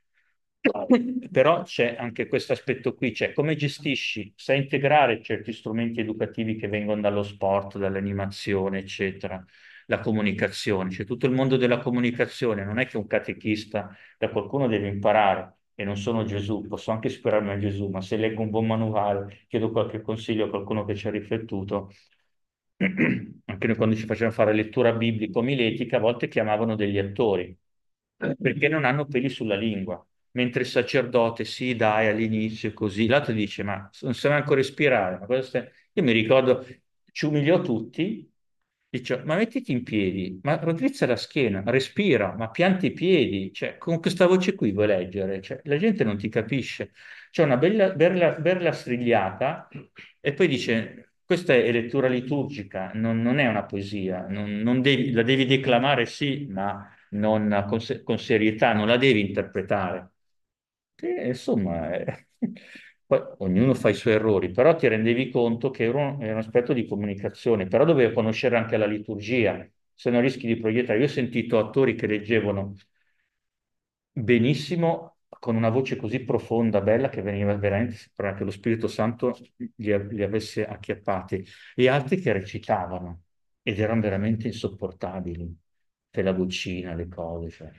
Però c'è anche questo aspetto qui, cioè come gestisci, sai integrare certi strumenti educativi che vengono dallo sport, dall'animazione, eccetera, la comunicazione, c'è tutto il mondo della comunicazione, non è che un catechista da qualcuno deve imparare, e non sono Gesù, posso anche ispirarmi a Gesù, ma se leggo un buon manuale, chiedo qualche consiglio a qualcuno che ci ha riflettuto, anche noi quando ci facevano fare lettura biblica omiletica, a volte chiamavano degli attori, perché non hanno peli sulla lingua. Mentre il sacerdote, sì, dai, all'inizio così, l'altro dice, ma non sa neanche respirare. Ma cosa stai-" Io mi ricordo, ci umiliò tutti, dice, ma mettiti in piedi, ma raddrizza la schiena, respira, ma pianti i piedi, cioè, con questa voce qui vuoi leggere? Cioè, la gente non ti capisce. C'è una bella, bella, bella strigliata e poi dice, questa è lettura liturgica, non, non è una poesia, non, non devi- la devi declamare sì, ma non con, se- con serietà, non la devi interpretare. E, insomma, eh, poi ognuno fa i suoi errori, però ti rendevi conto che era un, era un aspetto di comunicazione, però dovevi conoscere anche la liturgia, se no rischi di proiettare. Io ho sentito attori che leggevano benissimo, con una voce così profonda, bella, che veniva veramente, sembrava che lo Spirito Santo li, li avesse acchiappati, e altri che recitavano ed erano veramente insopportabili, per la vocina, le cose, cioè.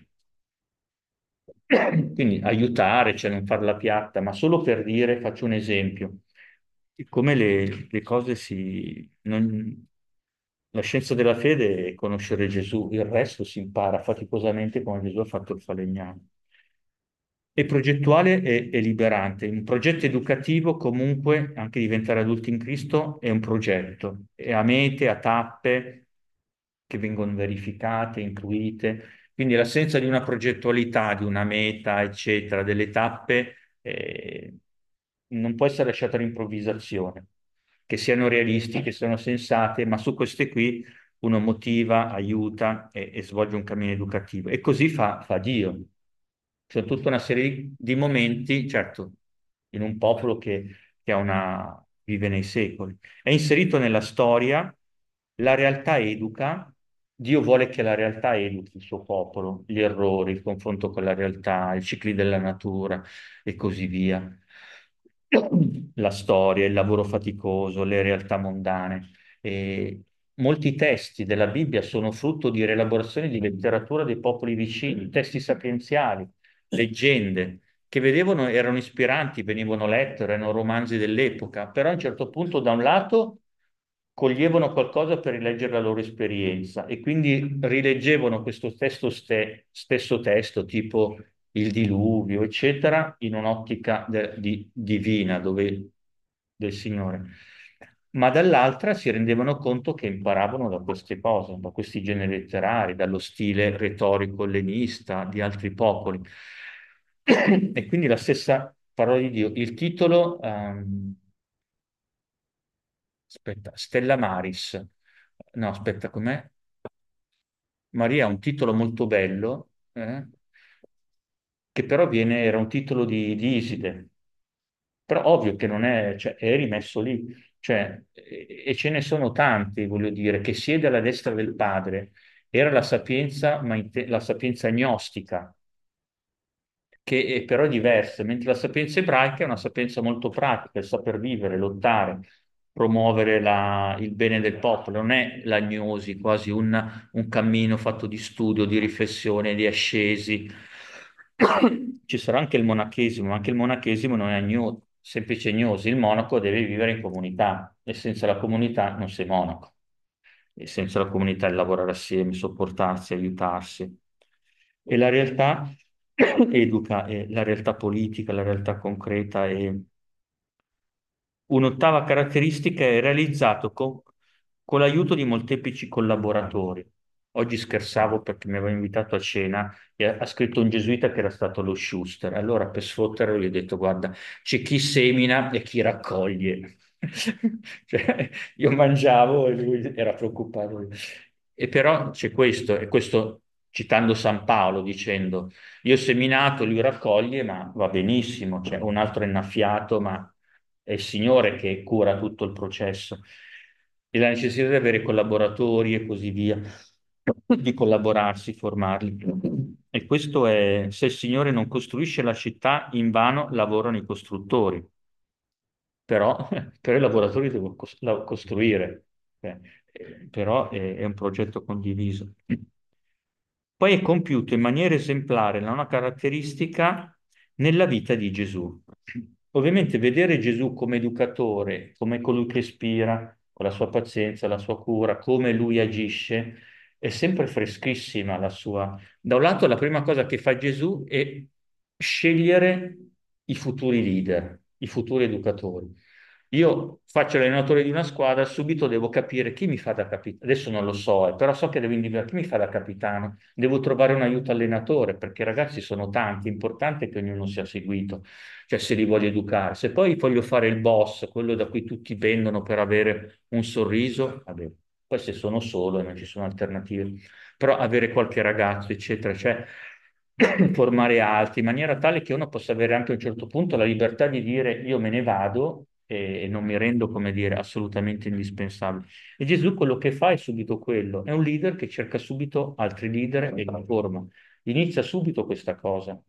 Quindi aiutare, cioè non farla piatta, ma solo per dire, faccio un esempio, come le, le cose si... non- La scienza della fede è conoscere Gesù, il resto si impara faticosamente come Gesù ha fatto il falegname. È progettuale e, e liberante. Un progetto educativo, comunque, anche diventare adulti in Cristo, è un progetto, è a mete, a tappe che vengono verificate, intuite. Quindi l'assenza di una progettualità, di una meta, eccetera, delle tappe, eh, non può essere lasciata all'improvvisazione, che siano realistiche, che siano sensate, ma su queste qui uno motiva, aiuta e, e svolge un cammino educativo. E così fa, fa Dio. C'è tutta una serie di, di momenti, certo, in un popolo che, che ha una, vive nei secoli. È inserito nella storia, la realtà educa, Dio vuole che la realtà educhi il suo popolo, gli errori, il confronto con la realtà, i cicli della natura e così via. La storia, il lavoro faticoso, le realtà mondane. E molti testi della Bibbia sono frutto di rielaborazioni di letteratura dei popoli vicini, testi sapienziali, leggende, che vedevano, erano ispiranti, venivano lette, erano romanzi dell'epoca, però a un certo punto da un lato coglievano qualcosa per rileggere la loro esperienza e quindi rileggevano questo testo ste- stesso testo, tipo il diluvio, eccetera, in un'ottica de- di- divina, dove, del Signore. Ma dall'altra si rendevano conto che imparavano da queste cose, da questi generi letterari, dallo stile retorico ellenista di altri popoli. E quindi la stessa parola di Dio. Il titolo, ehm, aspetta, Stella Maris. No, aspetta, com'è? Maria ha un titolo molto bello, eh, che però viene, era un titolo di, di Iside. Però ovvio che non è, cioè, è rimesso lì. Cioè, e, e ce ne sono tanti, voglio dire, che siede alla destra del padre. Era la sapienza, ma inte- la sapienza gnostica, che è però diversa, mentre la sapienza ebraica è una sapienza molto pratica, il saper vivere, lottare, promuovere la- il bene del popolo, non è l'agnosi, quasi un, un cammino fatto di studio, di riflessione, di ascesi. Ci sarà anche il monachesimo, ma anche il monachesimo non è agno- semplice agnosi, il monaco deve vivere in comunità e senza la comunità non sei monaco, e senza la comunità è lavorare assieme, sopportarsi, aiutarsi. E la realtà educa, e la realtà politica, la realtà concreta e un'ottava caratteristica è realizzato con, con l'aiuto di molteplici collaboratori. Oggi scherzavo perché mi aveva invitato a cena e ha, ha scritto un gesuita che era stato lo Schuster. Allora, per sfotterlo, gli ho detto: guarda, c'è chi semina e chi raccoglie. Cioè, io mangiavo e lui era preoccupato. E però c'è questo, e questo citando San Paolo dicendo: io ho seminato, lui raccoglie, ma va benissimo. C'è un altro è innaffiato, ma è il Signore che cura tutto il processo. E la necessità di avere collaboratori e così via, di collaborarsi, formarli. E questo è, se il Signore non costruisce la città, invano lavorano i costruttori, però, però i lavoratori devono cos- la- costruire. Eh, eh, però è, è un progetto condiviso. Poi è compiuto in maniera esemplare la una caratteristica nella vita di Gesù. Ovviamente vedere Gesù come educatore, come colui che ispira, con la sua pazienza, la sua cura, come lui agisce, è sempre freschissima la sua. Da un lato la prima cosa che fa Gesù è scegliere i futuri leader, i futuri educatori. Io faccio l'allenatore di una squadra, subito devo capire chi mi fa da capitano. Adesso non lo so, eh, però so che devo individuare chi mi fa da capitano. Devo trovare un aiuto allenatore perché i ragazzi sono tanti, è importante che ognuno sia seguito, cioè se li voglio educare. Se poi voglio fare il boss, quello da cui tutti vendono per avere un sorriso, vabbè, poi se sono solo e non ci sono alternative, però avere qualche ragazzo, eccetera, cioè formare altri in maniera tale che uno possa avere anche a un certo punto la libertà di dire io me ne vado e, e non mi rendo, come dire, assolutamente indispensabile. E Gesù quello che fa è subito quello, è un leader che cerca subito altri leader e li forma. Inizia subito questa cosa.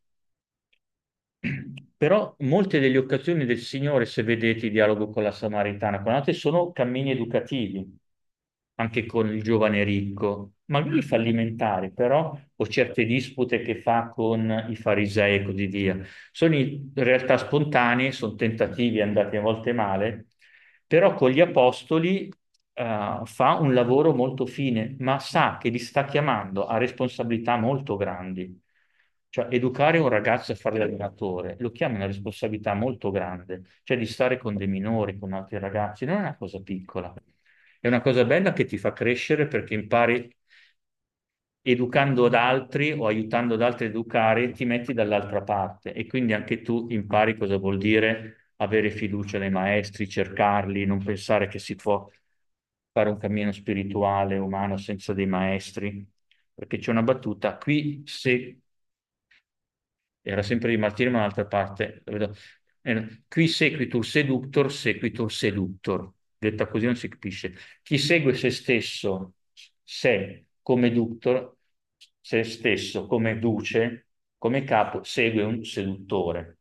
Però molte delle occasioni del Signore, se vedete il dialogo con la Samaritana, con altre, sono cammini educativi, anche con il giovane ricco, magari fallimentari, però, o certe dispute che fa con i farisei e così via. Sono in realtà spontanei, sono tentativi andati a volte male, però con gli apostoli eh, fa un lavoro molto fine, ma sa che li sta chiamando a responsabilità molto grandi. Cioè, educare un ragazzo a fare l'allenatore lo chiama una responsabilità molto grande, cioè di stare con dei minori, con altri ragazzi, non è una cosa piccola. È una cosa bella che ti fa crescere perché impari educando ad altri o aiutando ad altri a educare, ti metti dall'altra parte e quindi anche tu impari cosa vuol dire avere fiducia nei maestri, cercarli, non pensare che si può fare un cammino spirituale, umano senza dei maestri. Perché c'è una battuta, qui se era sempre di Martino, ma dall'altra parte, lo vedo. Eh, qui sequitur seductor, sequitur seductor. Detta così non si capisce. Chi segue se stesso, se come ductor, se stesso come duce, come capo, segue un seduttore.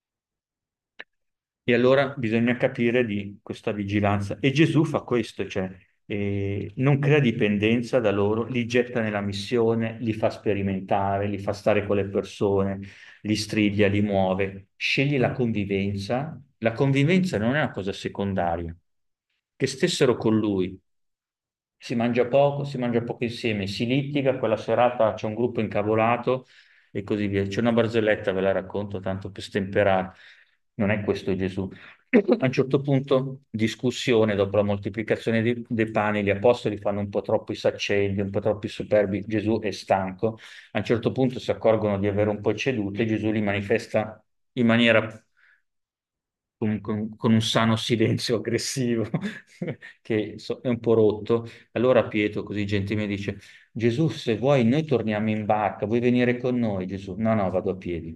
E allora bisogna capire di questa vigilanza. E Gesù fa questo, cioè eh, non crea dipendenza da loro, li getta nella missione, li fa sperimentare, li fa stare con le persone, li striglia, li muove. Scegli la convivenza. La convivenza non è una cosa secondaria. Che stessero con lui, si mangia poco, si mangia poco insieme, si litiga, quella serata c'è un gruppo incavolato e così via. C'è una barzelletta, ve la racconto tanto per stemperare. Non è questo Gesù. A un certo punto, discussione dopo la moltiplicazione dei, dei pani, gli apostoli fanno un po' troppo i saccendi, un po' troppo i superbi, Gesù è stanco. A un certo punto si accorgono di avere un po' ecceduto e Gesù li manifesta in maniera con, con- con un sano silenzio aggressivo che so- è un po' rotto. Allora Pietro, così gentilmente, dice: Gesù, se vuoi, noi torniamo in barca, vuoi venire con noi, Gesù? No, no, vado a piedi.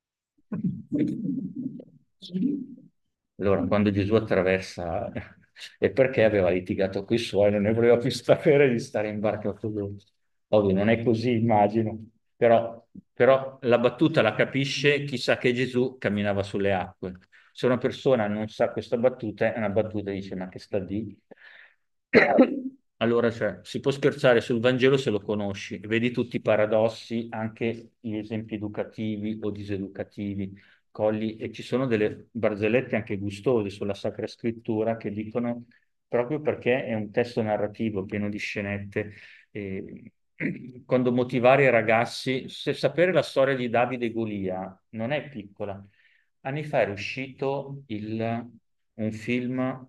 Allora, quando Gesù attraversa, è perché aveva litigato con i suoi, non ne voleva più sapere di stare in barca con lui. Ovvio, non è così, immagino, però, però la battuta la capisce chi sa che Gesù camminava sulle acque. Se una persona non sa questa battuta, è una battuta e dice, ma che sta di? Allora, cioè, si può scherzare sul Vangelo se lo conosci, vedi tutti i paradossi, anche gli esempi educativi o diseducativi, cogli, e ci sono delle barzellette anche gustose sulla Sacra Scrittura che dicono proprio perché è un testo narrativo pieno di scenette. eh, Quando motivare i ragazzi, se sapere la storia di Davide e Golia non è piccola. Anni fa era uscito il- un film,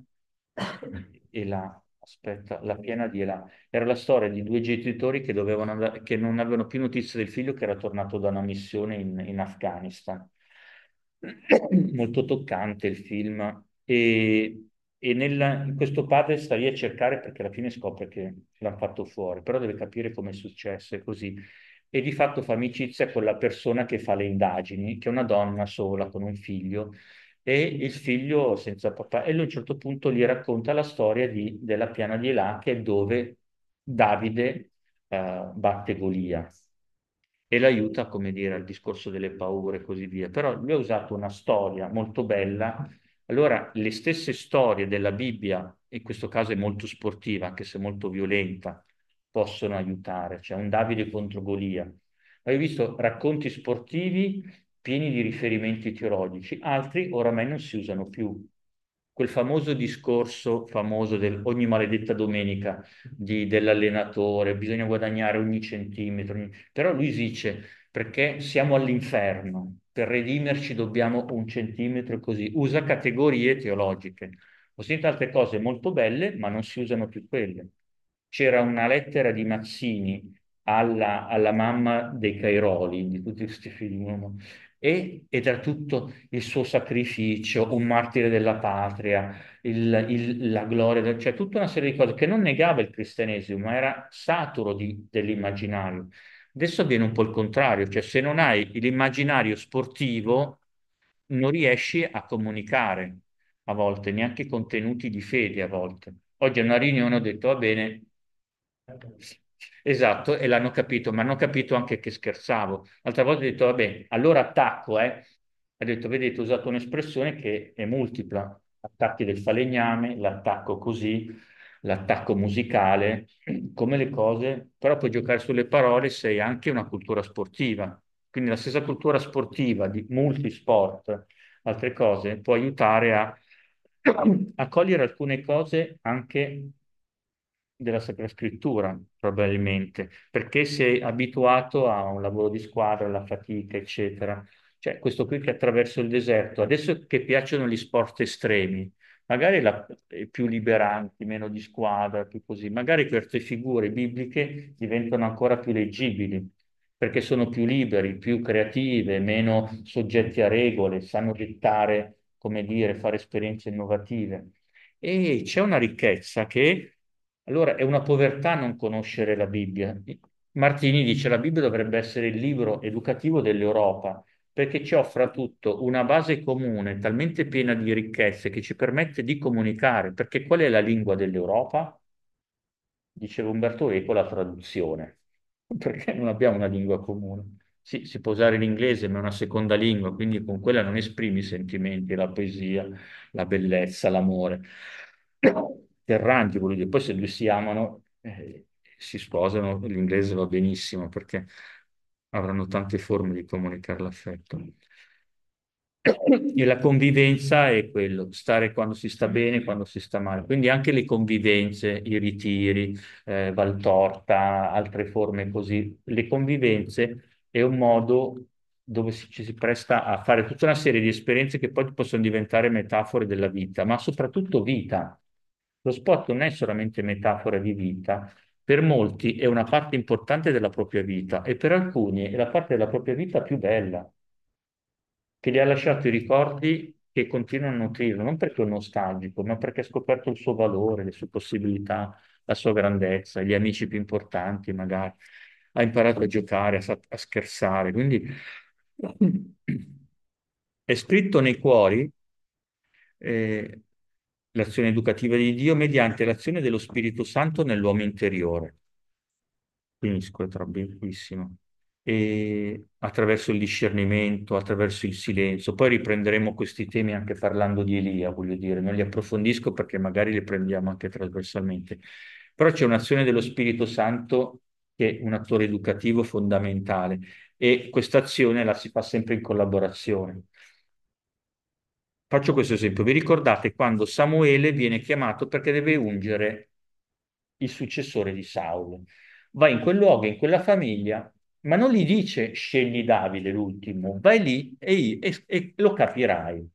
Elà, aspetta, La piena di Elà. Era la storia di due genitori che, dovevano andare- che non avevano più notizie del figlio che era tornato da una missione in, in Afghanistan. Molto toccante il film. E, e nella- questo padre sta lì a cercare perché alla fine scopre che l'hanno fatto fuori, però deve capire come è successo e così. E di fatto fa amicizia con la persona che fa le indagini, che è una donna sola con un figlio, e il figlio senza papà. E lui a un certo punto gli racconta la storia di- della piana di Elà, che è dove Davide eh, batte Golia e l'aiuta, come dire, al discorso delle paure e così via. Però lui ha usato una storia molto bella. Allora, le stesse storie della Bibbia, in questo caso è molto sportiva, anche se molto violenta, possono aiutare. C'è un Davide contro Golia. Hai visto racconti sportivi pieni di riferimenti teologici, altri oramai non si usano più. Quel famoso discorso famoso del ogni maledetta domenica di- dell'allenatore, bisogna guadagnare ogni centimetro, ogni- però lui dice perché siamo all'inferno, per redimerci dobbiamo un centimetro e così, usa categorie teologiche. Ho sentito altre cose molto belle, ma non si usano più quelle. C'era una lettera di Mazzini alla, alla mamma dei Cairoli, di tutti questi figli, no? E, ed era tutto il suo sacrificio, un martire della patria, il- il- la gloria, del- cioè tutta una serie di cose che non negava il cristianesimo, ma era saturo di- dell'immaginario. Adesso avviene un po' il contrario, cioè se non hai l'immaginario sportivo non riesci a comunicare a volte, neanche i contenuti di fede a volte. Oggi a una riunione ho detto, va bene, esatto, e l'hanno capito, ma hanno capito anche che scherzavo. L'altra volta ho detto, vabbè, allora attacco, eh. Ha detto, vedete, ho usato un'espressione che è multipla. Attacchi del falegname, l'attacco così, l'attacco musicale, come le cose, però puoi giocare sulle parole se hai anche una cultura sportiva. Quindi la stessa cultura sportiva di multisport, altre cose, può aiutare a, a cogliere alcune cose anche della Sacra Scrittura, probabilmente, perché sei abituato a un lavoro di squadra, alla fatica, eccetera. Cioè, questo qui che attraverso il deserto, adesso che piacciono gli sport estremi, magari la- eh, più liberanti, meno di squadra, più così, magari queste figure bibliche diventano ancora più leggibili, perché sono più liberi, più creative, meno soggetti a regole, sanno dettare, come dire, fare esperienze innovative. E c'è una ricchezza che, allora, è una povertà non conoscere la Bibbia. Martini dice la Bibbia dovrebbe essere il libro educativo dell'Europa, perché ci offre a tutto una base comune talmente piena di ricchezze che ci permette di comunicare. Perché qual è la lingua dell'Europa? Diceva Umberto Eco, la traduzione, perché non abbiamo una lingua comune. Sì, si può usare l'inglese, ma è una seconda lingua, quindi con quella non esprimi i sentimenti, la poesia, la bellezza, l'amore. Terranti, voglio dire. Poi se due si amano, eh, si sposano, l'inglese va benissimo, perché avranno tante forme di comunicare l'affetto. E la convivenza è quello, stare quando si sta bene, quando si sta male. Quindi anche le convivenze, i ritiri, eh, Valtorta, altre forme così. Le convivenze è un modo dove si- ci si presta a fare tutta una serie di esperienze che poi possono diventare metafore della vita, ma soprattutto vita. Lo sport non è solamente metafora di vita, per molti è una parte importante della propria vita e per alcuni è la parte della propria vita più bella che gli ha lasciato i ricordi che continuano a nutrirlo, non perché è nostalgico, ma perché ha scoperto il suo valore, le sue possibilità, la sua grandezza, gli amici più importanti magari. Ha imparato a giocare, a, sa- a scherzare, quindi è scritto nei cuori eh, l'azione educativa di Dio mediante l'azione dello Spirito Santo nell'uomo interiore. Finisco, è tra bellissimo. E attraverso il discernimento, attraverso il silenzio. Poi riprenderemo questi temi anche parlando di Elia, voglio dire, non li approfondisco perché magari li prendiamo anche trasversalmente. Però c'è un'azione dello Spirito Santo che è un attore educativo fondamentale e questa azione la si fa sempre in collaborazione. Faccio questo esempio. Vi ricordate quando Samuele viene chiamato perché deve ungere il successore di Saulo? Va in quel luogo, in quella famiglia, ma non gli dice scegli Davide l'ultimo, vai lì e, e- e lo capirai.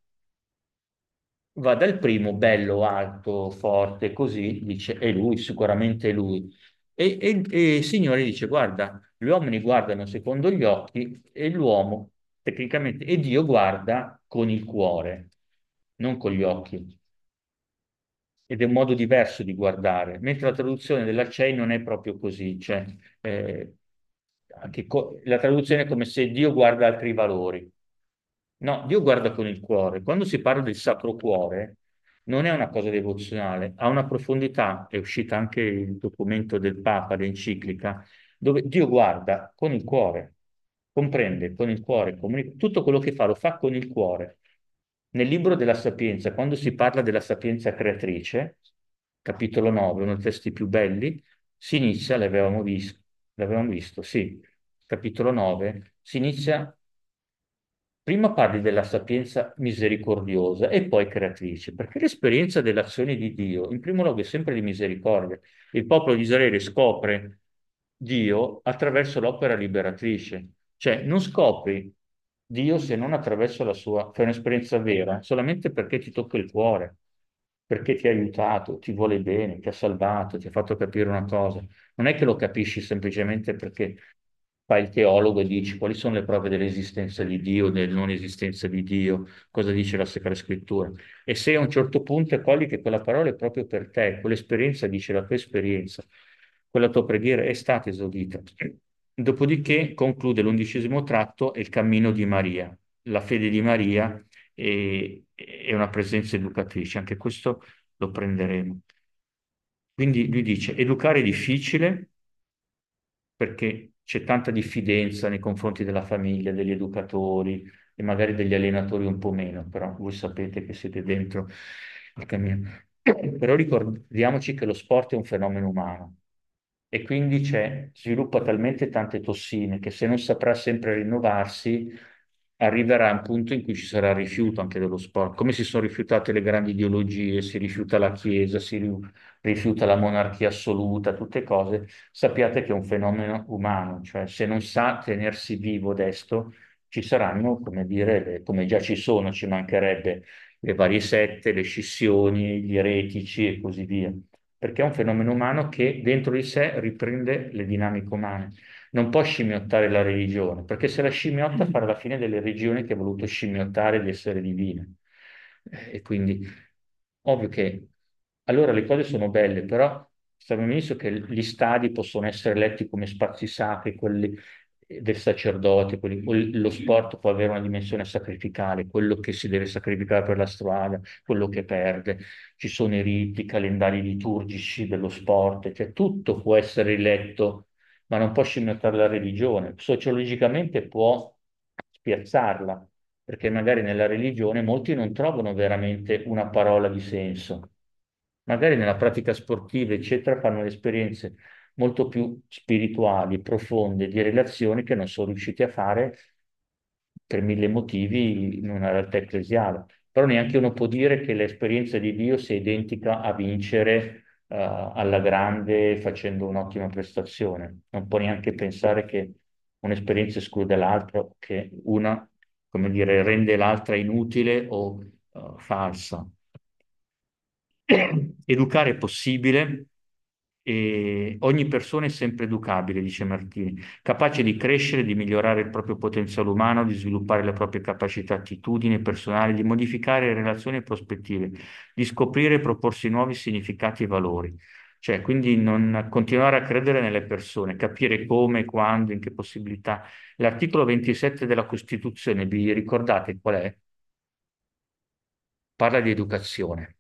Va dal primo, bello, alto, forte, così, dice è lui, sicuramente è lui. E, e- e il Signore dice, guarda, gli uomini guardano secondo gli occhi e l'uomo, tecnicamente, e Dio guarda con il cuore, non con gli occhi. Ed è un modo diverso di guardare, mentre la traduzione della C E I non è proprio così, cioè eh, che co- la traduzione è come se Dio guarda altri valori. No, Dio guarda con il cuore. Quando si parla del Sacro Cuore, non è una cosa devozionale, ha una profondità, è uscita anche il documento del Papa, l'enciclica, dove Dio guarda con il cuore, comprende con il cuore, comunica, tutto quello che fa lo fa con il cuore. Nel libro della Sapienza, quando si parla della sapienza creatrice, capitolo nove, uno dei testi più belli, si inizia, l'avevamo visto, l'avevamo visto, sì, capitolo nove, si inizia, prima parli della sapienza misericordiosa e poi creatrice, perché l'esperienza dell'azione di Dio, in primo luogo, è sempre di misericordia. Il popolo di Israele scopre Dio attraverso l'opera liberatrice, cioè non scopri Dio se non attraverso la sua, fai un'esperienza vera, solamente perché ti tocca il cuore, perché ti ha aiutato, ti vuole bene, ti ha salvato, ti ha fatto capire una cosa. Non è che lo capisci semplicemente perché fai il teologo e dici quali sono le prove dell'esistenza di Dio, della non esistenza di Dio, cosa dice la Sacra Scrittura. E se a un certo punto cogli che quella parola è proprio per te, quell'esperienza dice la tua esperienza, quella tua preghiera è stata esaudita. Dopodiché conclude l'undicesimo tratto e il cammino di Maria, la fede di Maria e, e una presenza educatrice. Anche questo lo prenderemo. Quindi lui dice, educare è difficile perché c'è tanta diffidenza nei confronti della famiglia, degli educatori e magari degli allenatori un po' meno, però voi sapete che siete dentro il cammino. Però ricordiamoci che lo sport è un fenomeno umano e quindi c'è, sviluppa talmente tante tossine che se non saprà sempre rinnovarsi, arriverà un punto in cui ci sarà rifiuto anche dello sport, come si sono rifiutate le grandi ideologie, si rifiuta la Chiesa, si ri- rifiuta la monarchia assoluta, tutte cose, sappiate che è un fenomeno umano, cioè se non sa tenersi vivo desto, ci saranno, come dire, le- come già ci sono, ci mancherebbe le varie sette, le scissioni, gli eretici e così via, perché è un fenomeno umano che dentro di sé riprende le dinamiche umane. Non può scimmiottare la religione, perché se la scimmiotta farà la fine delle religioni che ha voluto scimmiottare di essere divine. Eh, E quindi, ovvio che allora le cose sono belle, però sappiamo benissimo che gli stadi possono essere letti come spazi sacri, quelli del sacerdote, quelli- o lo sport può avere una dimensione sacrificale, quello che si deve sacrificare per la strada, quello che perde. Ci sono i riti, i calendari liturgici dello sport, cioè tutto può essere riletto, ma non può scimmiottare la religione. Sociologicamente può spiazzarla, perché magari nella religione molti non trovano veramente una parola di senso. Magari nella pratica sportiva, eccetera, fanno esperienze molto più spirituali, profonde, di relazioni che non sono riusciti a fare per mille motivi in una realtà ecclesiale. Però neanche uno può dire che l'esperienza di Dio sia identica a vincere eh, alla grande facendo un'ottima prestazione. Non può neanche pensare che un'esperienza esclude l'altra, che una, come dire, rende l'altra inutile o eh, falsa. Educare è possibile e ogni persona è sempre educabile, dice Martini, capace di crescere, di migliorare il proprio potenziale umano, di sviluppare le proprie capacità, attitudini personali, di modificare relazioni e prospettive, di scoprire e proporsi nuovi significati e valori. Cioè, quindi non continuare a credere nelle persone, capire come, quando, in che possibilità. L'articolo ventisette della Costituzione, vi ricordate qual è? Parla di educazione.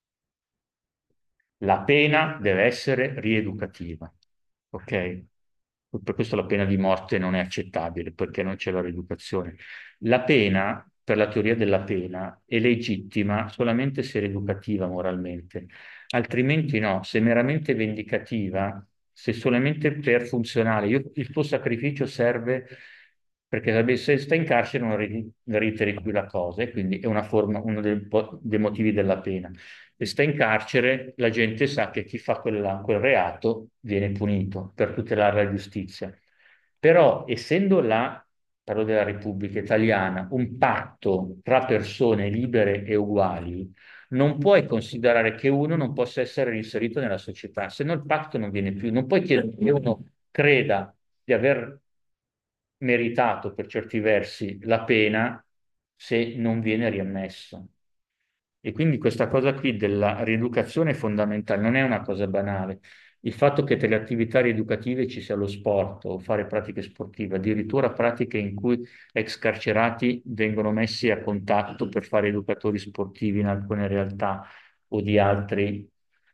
La pena deve essere rieducativa, ok? Per questo la pena di morte non è accettabile, perché non c'è la rieducazione. La pena, per la teoria della pena, è legittima solamente se rieducativa moralmente, altrimenti no, se meramente vendicativa, se solamente per funzionale. Io- il tuo sacrificio serve perché sarebbe- se stai in carcere non ri- reiteri più la cosa, e quindi è una forma, uno dei, po- dei motivi della pena. Se sta in carcere, la gente sa che chi fa quella- quel reato viene punito per tutelare la giustizia. Però, essendo la, parlo della Repubblica Italiana, un patto tra persone libere e uguali, non puoi considerare che uno non possa essere inserito nella società, se no il patto non viene più. Non puoi chiedere che uno creda di aver meritato per certi versi la pena se non viene riammesso. E quindi questa cosa qui della rieducazione è fondamentale, non è una cosa banale. Il fatto che tra le attività rieducative ci sia lo sport o fare pratiche sportive, addirittura pratiche in cui ex carcerati vengono messi a contatto per fare educatori sportivi in alcune realtà o di altre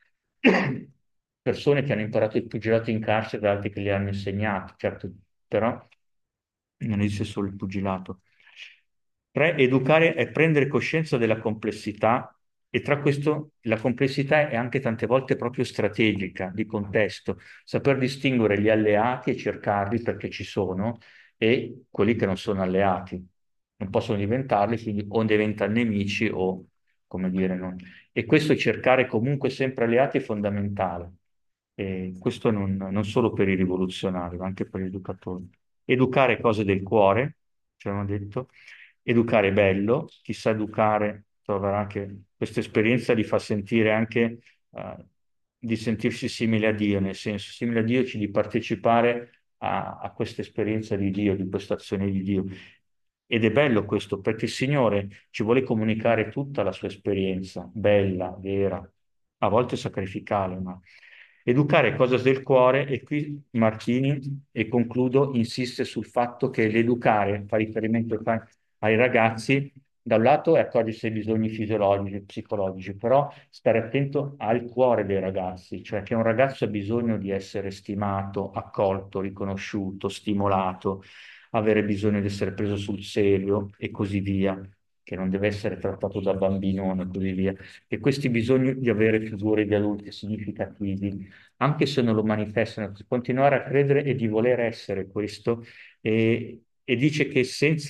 persone che hanno imparato il pugilato in carcere da altri che gli hanno insegnato, certo, però non esiste solo il pugilato. Tre, educare è prendere coscienza della complessità e tra questo la complessità è anche tante volte proprio strategica, di contesto, saper distinguere gli alleati e cercarli perché ci sono e quelli che non sono alleati. Non possono diventarli, quindi o diventano nemici o, come dire, non. E questo cercare comunque sempre alleati è fondamentale. E questo non, non solo per i rivoluzionari, ma anche per gli educatori. Educare cose del cuore, ci hanno detto, educare è bello, chi sa educare troverà anche questa esperienza li fa sentire anche eh, di sentirsi simile a Dio, nel senso simile a Dio, ci di partecipare a, a questa esperienza di Dio, di questa azione di Dio. Ed è bello questo perché il Signore ci vuole comunicare tutta la sua esperienza, bella, vera, a volte sacrificale, ma educare è cosa del cuore e qui Martini, e concludo, insiste sul fatto che l'educare, fa riferimento fa- ai ragazzi, da un lato è accorgersi dei bisogni fisiologici e psicologici, però stare attento al cuore dei ragazzi, cioè che un ragazzo ha bisogno di essere stimato, accolto, riconosciuto, stimolato, avere bisogno di essere preso sul serio e così via, che non deve essere trattato da bambino e così via. E questi bisogni di avere figure di adulti significativi, anche se non lo manifestano, continuare a credere e di voler essere questo, e, e dice che senza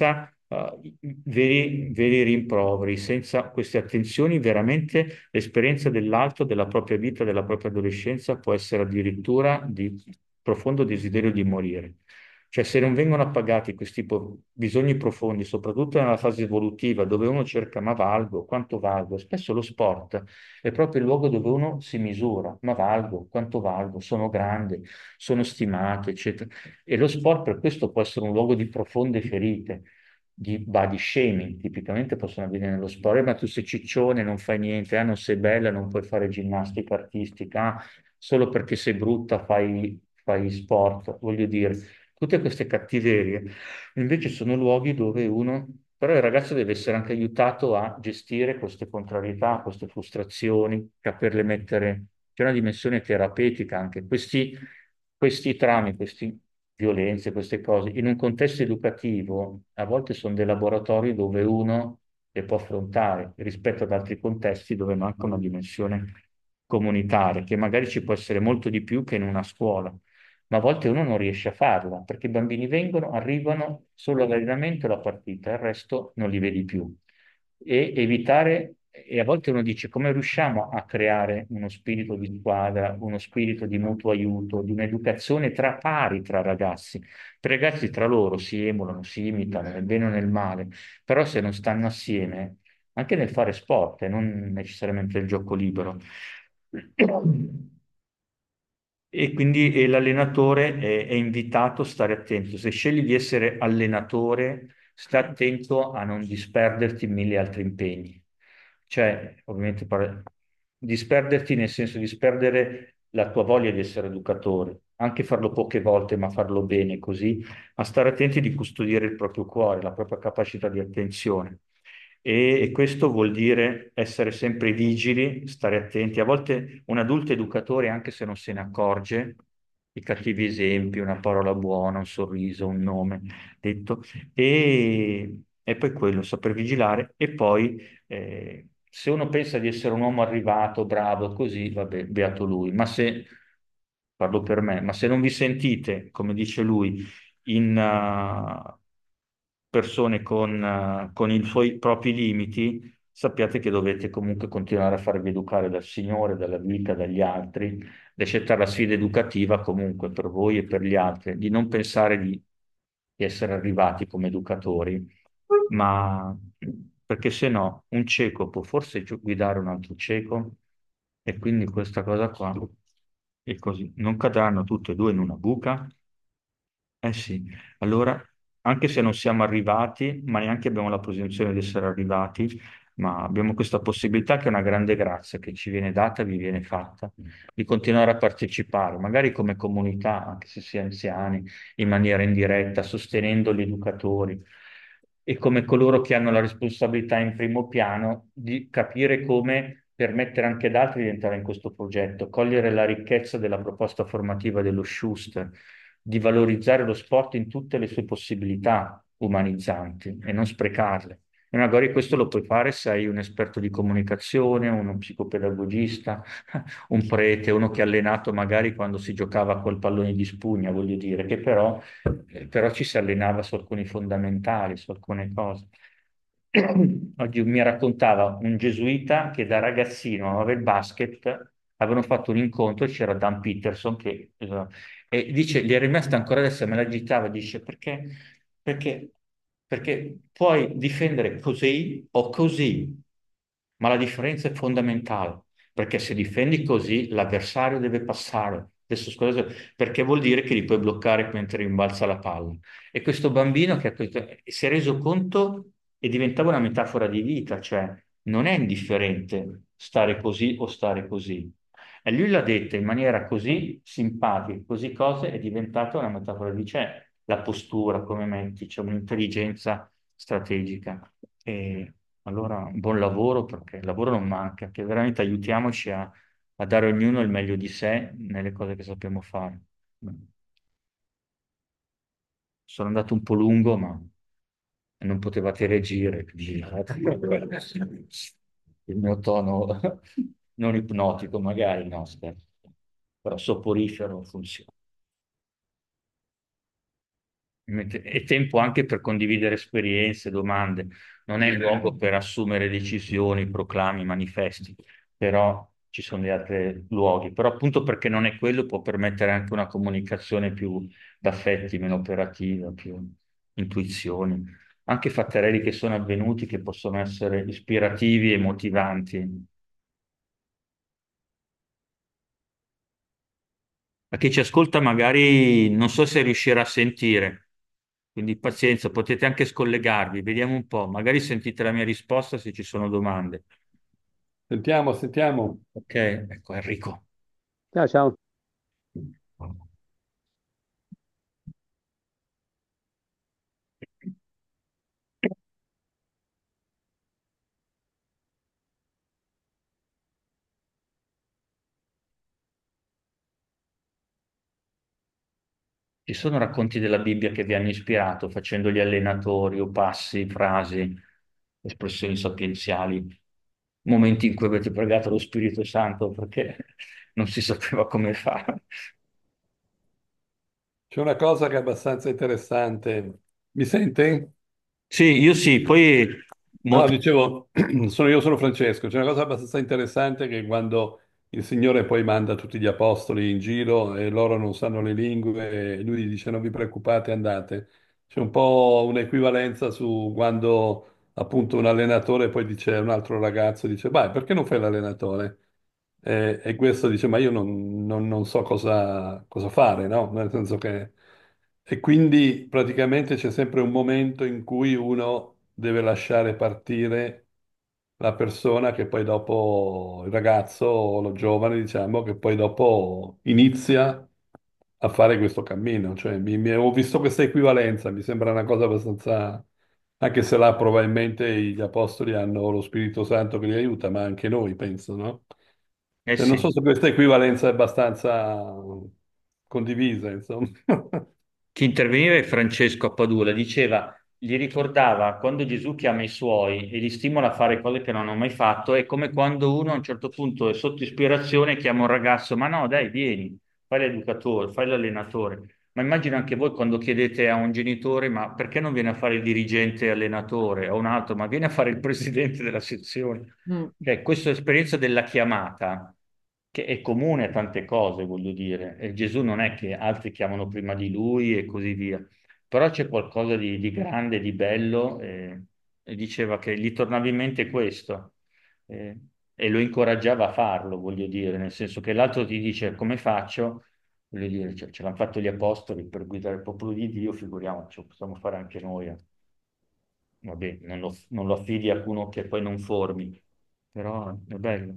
eh, veri, veri rimproveri. Senza queste attenzioni, veramente l'esperienza dell'altro, della propria vita, della propria adolescenza può essere addirittura di profondo desiderio di morire. Cioè, se non vengono appagati questi po- bisogni profondi, soprattutto nella fase evolutiva, dove uno cerca ma valgo, quanto valgo, spesso lo sport è proprio il luogo dove uno si misura, ma valgo, quanto valgo, sono grande, sono stimato, eccetera. E lo sport per questo può essere un luogo di profonde ferite, di body shaming, tipicamente possono avvenire nello sport. "Eh, ma tu sei ciccione, non fai niente, ah, non sei bella, non puoi fare ginnastica artistica, ah, solo perché sei brutta fai, fai sport", voglio dire, tutte queste cattiverie invece sono luoghi dove uno, però il ragazzo deve essere anche aiutato a gestire queste contrarietà, queste frustrazioni, saperle mettere, c'è una dimensione terapeutica anche. Questi, questi traumi, queste violenze, queste cose, in un contesto educativo, a volte sono dei laboratori dove uno le può affrontare rispetto ad altri contesti dove manca una dimensione comunitaria, che magari ci può essere molto di più che in una scuola, ma a volte uno non riesce a farla, perché i bambini vengono, arrivano solo all'allenamento e alla partita, il resto non li vedi più. E evitare, e a volte uno dice come riusciamo a creare uno spirito di squadra, uno spirito di mutuo aiuto, di un'educazione tra pari tra ragazzi. I ragazzi tra loro si emulano, si imitano nel bene o nel male, però se non stanno assieme, anche nel fare sport, e non necessariamente il gioco libero. E quindi eh, l'allenatore è, è invitato a stare attento. Se scegli di essere allenatore, sta attento a non disperderti in mille altri impegni. Cioè, ovviamente, par- disperderti nel senso di disperdere la tua voglia di essere educatore, anche farlo poche volte, ma farlo bene così, a stare attenti di custodire il proprio cuore, la propria capacità di attenzione. E, e questo vuol dire essere sempre vigili, stare attenti. A volte un adulto educatore, anche se non se ne accorge, i cattivi esempi, una parola buona, un sorriso, un nome detto, e, e poi quello, saper vigilare. E poi, eh, se uno pensa di essere un uomo arrivato, bravo, così, vabbè, beato lui. Ma se, parlo per me, ma se non vi sentite, come dice lui, in uh, persone con, uh, con i suoi propri limiti, sappiate che dovete comunque continuare a farvi educare dal Signore, dalla vita, dagli altri, di accettare la sfida educativa comunque per voi e per gli altri, di non pensare di, di essere arrivati come educatori, ma perché se no un cieco può forse gi- guidare un altro cieco e quindi questa cosa qua è così. Non cadranno tutte e due in una buca? Eh sì, allora, anche se non siamo arrivati, ma neanche abbiamo la presunzione di essere arrivati, ma abbiamo questa possibilità che è una grande grazia che ci viene data, vi viene fatta, di continuare a partecipare, magari come comunità, anche se si è anziani, in maniera indiretta, sostenendo gli educatori e come coloro che hanno la responsabilità in primo piano di capire come permettere anche ad altri di entrare in questo progetto, cogliere la ricchezza della proposta formativa dello Schuster, di valorizzare lo sport in tutte le sue possibilità umanizzanti e non sprecarle. E magari questo lo puoi fare se hai un esperto di comunicazione, uno psicopedagogista, un prete, uno che ha allenato magari quando si giocava col pallone di spugna, voglio dire, che però, eh, però ci si allenava su alcuni fondamentali, su alcune cose. Oggi mi raccontava un gesuita che da ragazzino amava il basket, avevano fatto un incontro, c'era Dan Peterson che, eh, e dice, gli è rimasta ancora adesso, me l'agitava, dice perché, perché, perché puoi difendere così o così, ma la differenza è fondamentale, perché se difendi così l'avversario deve passare. Adesso scusate, perché vuol dire che li puoi bloccare mentre rimbalza la palla. E questo bambino che ha questo- si è reso conto e diventava una metafora di vita, cioè non è indifferente stare così o stare così. E lui l'ha detta in maniera così simpatica, così cose, è diventata una metafora di c'è la postura, come metti, c'è un'intelligenza strategica. E allora buon lavoro perché il lavoro non manca, che veramente aiutiamoci a, a dare ognuno il meglio di sé nelle cose che sappiamo fare. Sono andato un po' lungo, ma non potevate reagire, quindi il mio tono non ipnotico, magari no, scherzo. Però soporifero funziona. È tempo anche per condividere esperienze, domande, non è il luogo per assumere decisioni, proclami, manifesti, però ci sono gli altri luoghi. Però appunto perché non è quello può permettere anche una comunicazione più d'affetti, meno operativa, più intuizioni, anche fatterelli che sono avvenuti che possono essere ispirativi e motivanti. A chi ci ascolta magari non so se riuscirà a sentire, quindi pazienza, potete anche scollegarvi, vediamo un po', magari sentite la mia risposta se ci sono domande. Sentiamo, sentiamo. Ok, ecco Enrico. Ciao, ciao. Ci sono racconti della Bibbia che vi hanno ispirato facendo gli allenatori o passi, frasi, espressioni sapienziali, momenti in cui avete pregato lo Spirito Santo perché non si sapeva come fare. C'è una cosa che è abbastanza interessante. Mi sente? Sì, io sì, poi No, molto... dicevo, sono, io sono Francesco. C'è una cosa abbastanza interessante che quando il Signore poi manda tutti gli apostoli in giro e loro non sanno le lingue, e lui gli dice non vi preoccupate, andate. C'è un po' un'equivalenza su quando appunto un allenatore poi dice a un altro ragazzo, dice, vai, perché non fai l'allenatore? E, e questo dice, ma io non, non- non so cosa, cosa fare, no? Nel senso che... E quindi praticamente c'è sempre un momento in cui uno deve lasciare partire la persona che poi dopo, il ragazzo o lo giovane, diciamo, che poi dopo inizia a fare questo cammino. Cioè, mi, mi- ho visto questa equivalenza, mi sembra una cosa abbastanza, anche se là probabilmente gli apostoli hanno lo Spirito Santo che li aiuta, ma anche noi, penso, no? Eh Cioè, non so sì. se questa equivalenza è abbastanza condivisa, insomma. Chi interveniva è Francesco Appadula, diceva, gli ricordava quando Gesù chiama i suoi e li stimola a fare cose che non hanno mai fatto, è come quando uno a un certo punto è sotto ispirazione e chiama un ragazzo, ma no, dai, vieni, fai l'educatore, fai l'allenatore. Ma immagino anche voi quando chiedete a un genitore, ma perché non viene a fare il dirigente allenatore o un altro, ma viene a fare il presidente della sezione? Mm. Cioè, questa esperienza della chiamata che è comune a tante cose, voglio dire, e Gesù non è che altri chiamano prima di lui e così via, però c'è qualcosa di, di grande, di bello, e, e diceva che gli tornava in mente questo, eh, e lo incoraggiava a farlo, voglio dire, nel senso che l'altro ti dice come faccio, voglio dire, ce, ce l'hanno fatto gli apostoli per guidare il popolo di Dio, figuriamoci, lo possiamo fare anche noi. eh. Vabbè, non lo, non lo affidi a uno che poi non formi, però è bello.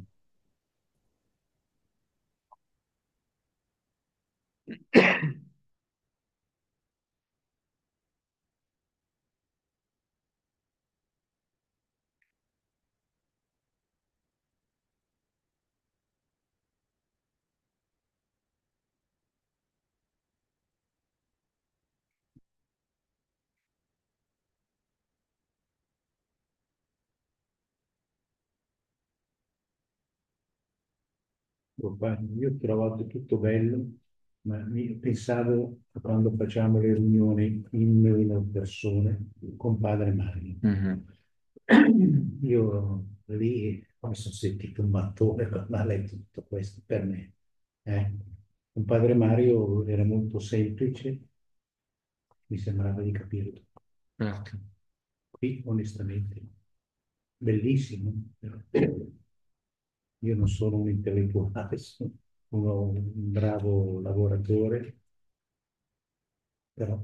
Oh, guarda, io ho trovato tutto bello, ma mi pensavo a quando facciamo le riunioni in meno persone con padre Mario. Mhm. Io lì mi sono sentito un mattone per male di tutto questo per me. eh. Con padre Mario era molto semplice, mi sembrava di capire tutto. Certo. Qui, onestamente, bellissimo, però io non sono un intellettuale, sono uno- un bravo lavoratore, però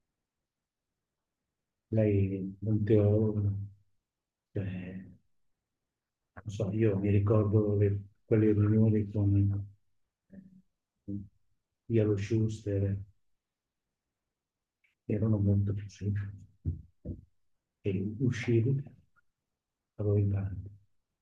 lei è un teologo, cioè, non so, io mi ricordo le- quelle riunioni con eh, Ialo Schuster, erano molto più semplici. E uscivo, avevo imparato.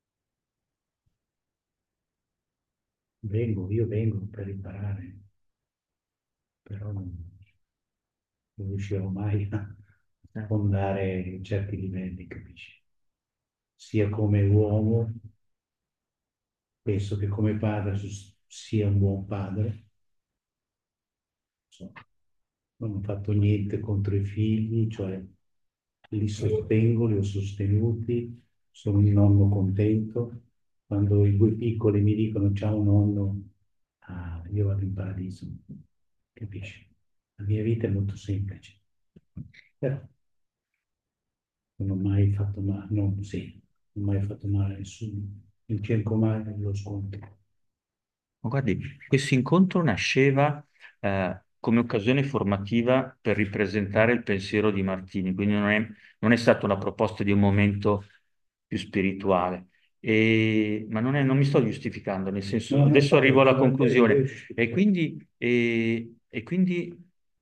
Vengo, io vengo per imparare, però non, non riuscirò mai a Eh, fondare certi livelli, capisci? Sia come uomo, penso che come padre sia un buon padre, insomma, non ho fatto niente contro i figli, cioè li sostengo, li ho sostenuti, sono un nonno contento. Quando i due piccoli mi dicono ciao nonno, ah, io vado in paradiso, capisci? La mia vita è molto semplice, però non ho mai fatto male, no, sì, non ho mai fatto male a nessuno, non cerco mai lo scontro. Ma guardi, questo incontro nasceva eh, come occasione formativa per ripresentare il pensiero di Martini, quindi non è, non è stata una proposta di un momento più spirituale. E- ma non è- non mi sto giustificando, nel senso, No, no, adesso infatti arrivo non alla ci mancherebbe, conclusione. io ci E scherzo. quindi, e, e quindi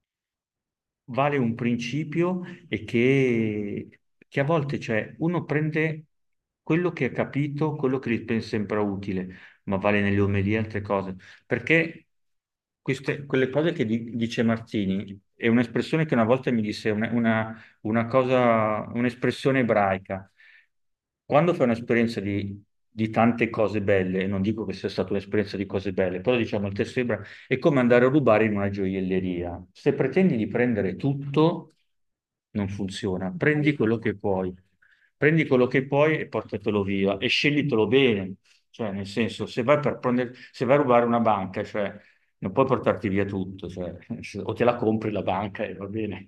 vale un principio e che, che a volte, cioè, uno prende quello che ha capito, quello che gli sembra utile, ma vale nelle omelie altre cose. Perché queste, quelle cose che di- dice Martini è un'espressione che una volta mi disse, una, una, una cosa, un'espressione ebraica. Quando fai un'esperienza di, di tante cose belle, e non dico che sia stata un'esperienza di cose belle, però diciamo il testo ebraico è come andare a rubare in una gioielleria. Se pretendi di prendere tutto, non funziona. Prendi quello che puoi. Prendi quello che puoi e portatelo via e sceglitelo bene. Cioè, nel senso, se vai per prendere, se vai a rubare una banca, cioè, non puoi portarti via tutto, cioè, o te la compri la banca e va bene.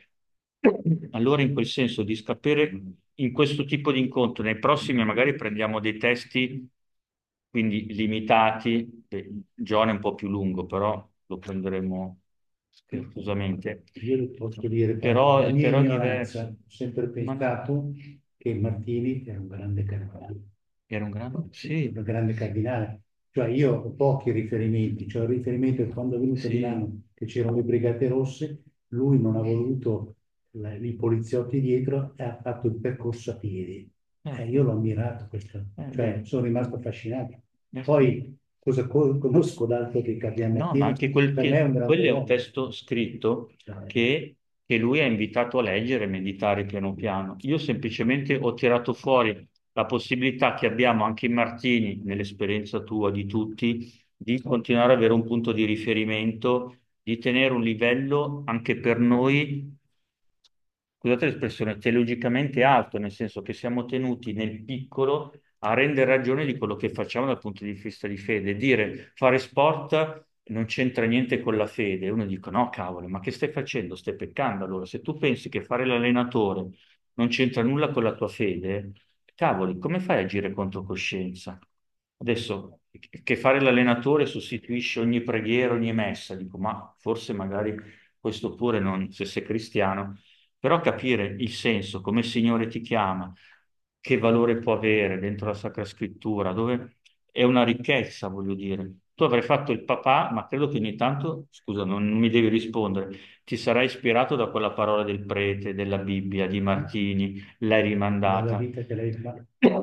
Allora, in quel senso, di sapere in questo tipo di incontro, nei prossimi magari prendiamo dei testi, quindi limitati, eh, John è un po' più lungo, però lo prenderemo scherzosamente, Io le posso dire, guarda, la però, mia però è ignoranza, diverso. ho sempre Ma pensato che Martini era un grande cardinale, era un grande... Sì, un grande cardinale. Cioè io ho pochi riferimenti, cioè il riferimento che quando è venuto a sì, Milano che c'erano le Brigate Rosse, lui non ha voluto la- i poliziotti dietro e ha fatto il percorso a piedi. eh, E io l'ho ammirato questo, eh, cioè vedi. sono rimasto affascinato. Eh, Poi cosa co- conosco d'altro di Cardinale No, ma Martini? anche quel Per me è che, un grande quello è un uomo. testo scritto Cioè, che, che lui ha invitato a leggere e meditare piano piano. Io semplicemente ho tirato fuori la possibilità che abbiamo anche in Martini, nell'esperienza tua di tutti, di continuare ad avere un punto di riferimento, di tenere un livello anche per noi, scusate l'espressione, teologicamente alto, nel senso che siamo tenuti nel piccolo a rendere ragione di quello che facciamo dal punto di vista di fede. Dire fare sport non c'entra niente con la fede. Uno dice, no, cavolo, ma che stai facendo? Stai peccando. Allora, se tu pensi che fare l'allenatore non c'entra nulla con la tua fede, cavoli, come fai a agire contro coscienza? Adesso, che fare l'allenatore sostituisce ogni preghiera, ogni messa, dico, ma forse magari questo pure non, se sei cristiano, però capire il senso, come il Signore ti chiama, che valore può avere dentro la Sacra Scrittura, dove è una ricchezza, voglio dire. Tu avrai fatto il papà, ma credo che ogni tanto, scusa, non mi devi rispondere, ti sarai ispirato da quella parola del prete, della Bibbia, di Martini, l'hai dalla rimandata. vita che lei fa.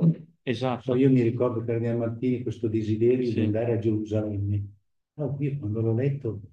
So, Esatto, io mi ricordo per Cardinale Martini questo desiderio di sì. andare a Gerusalemme. No, io quando l'ho letto,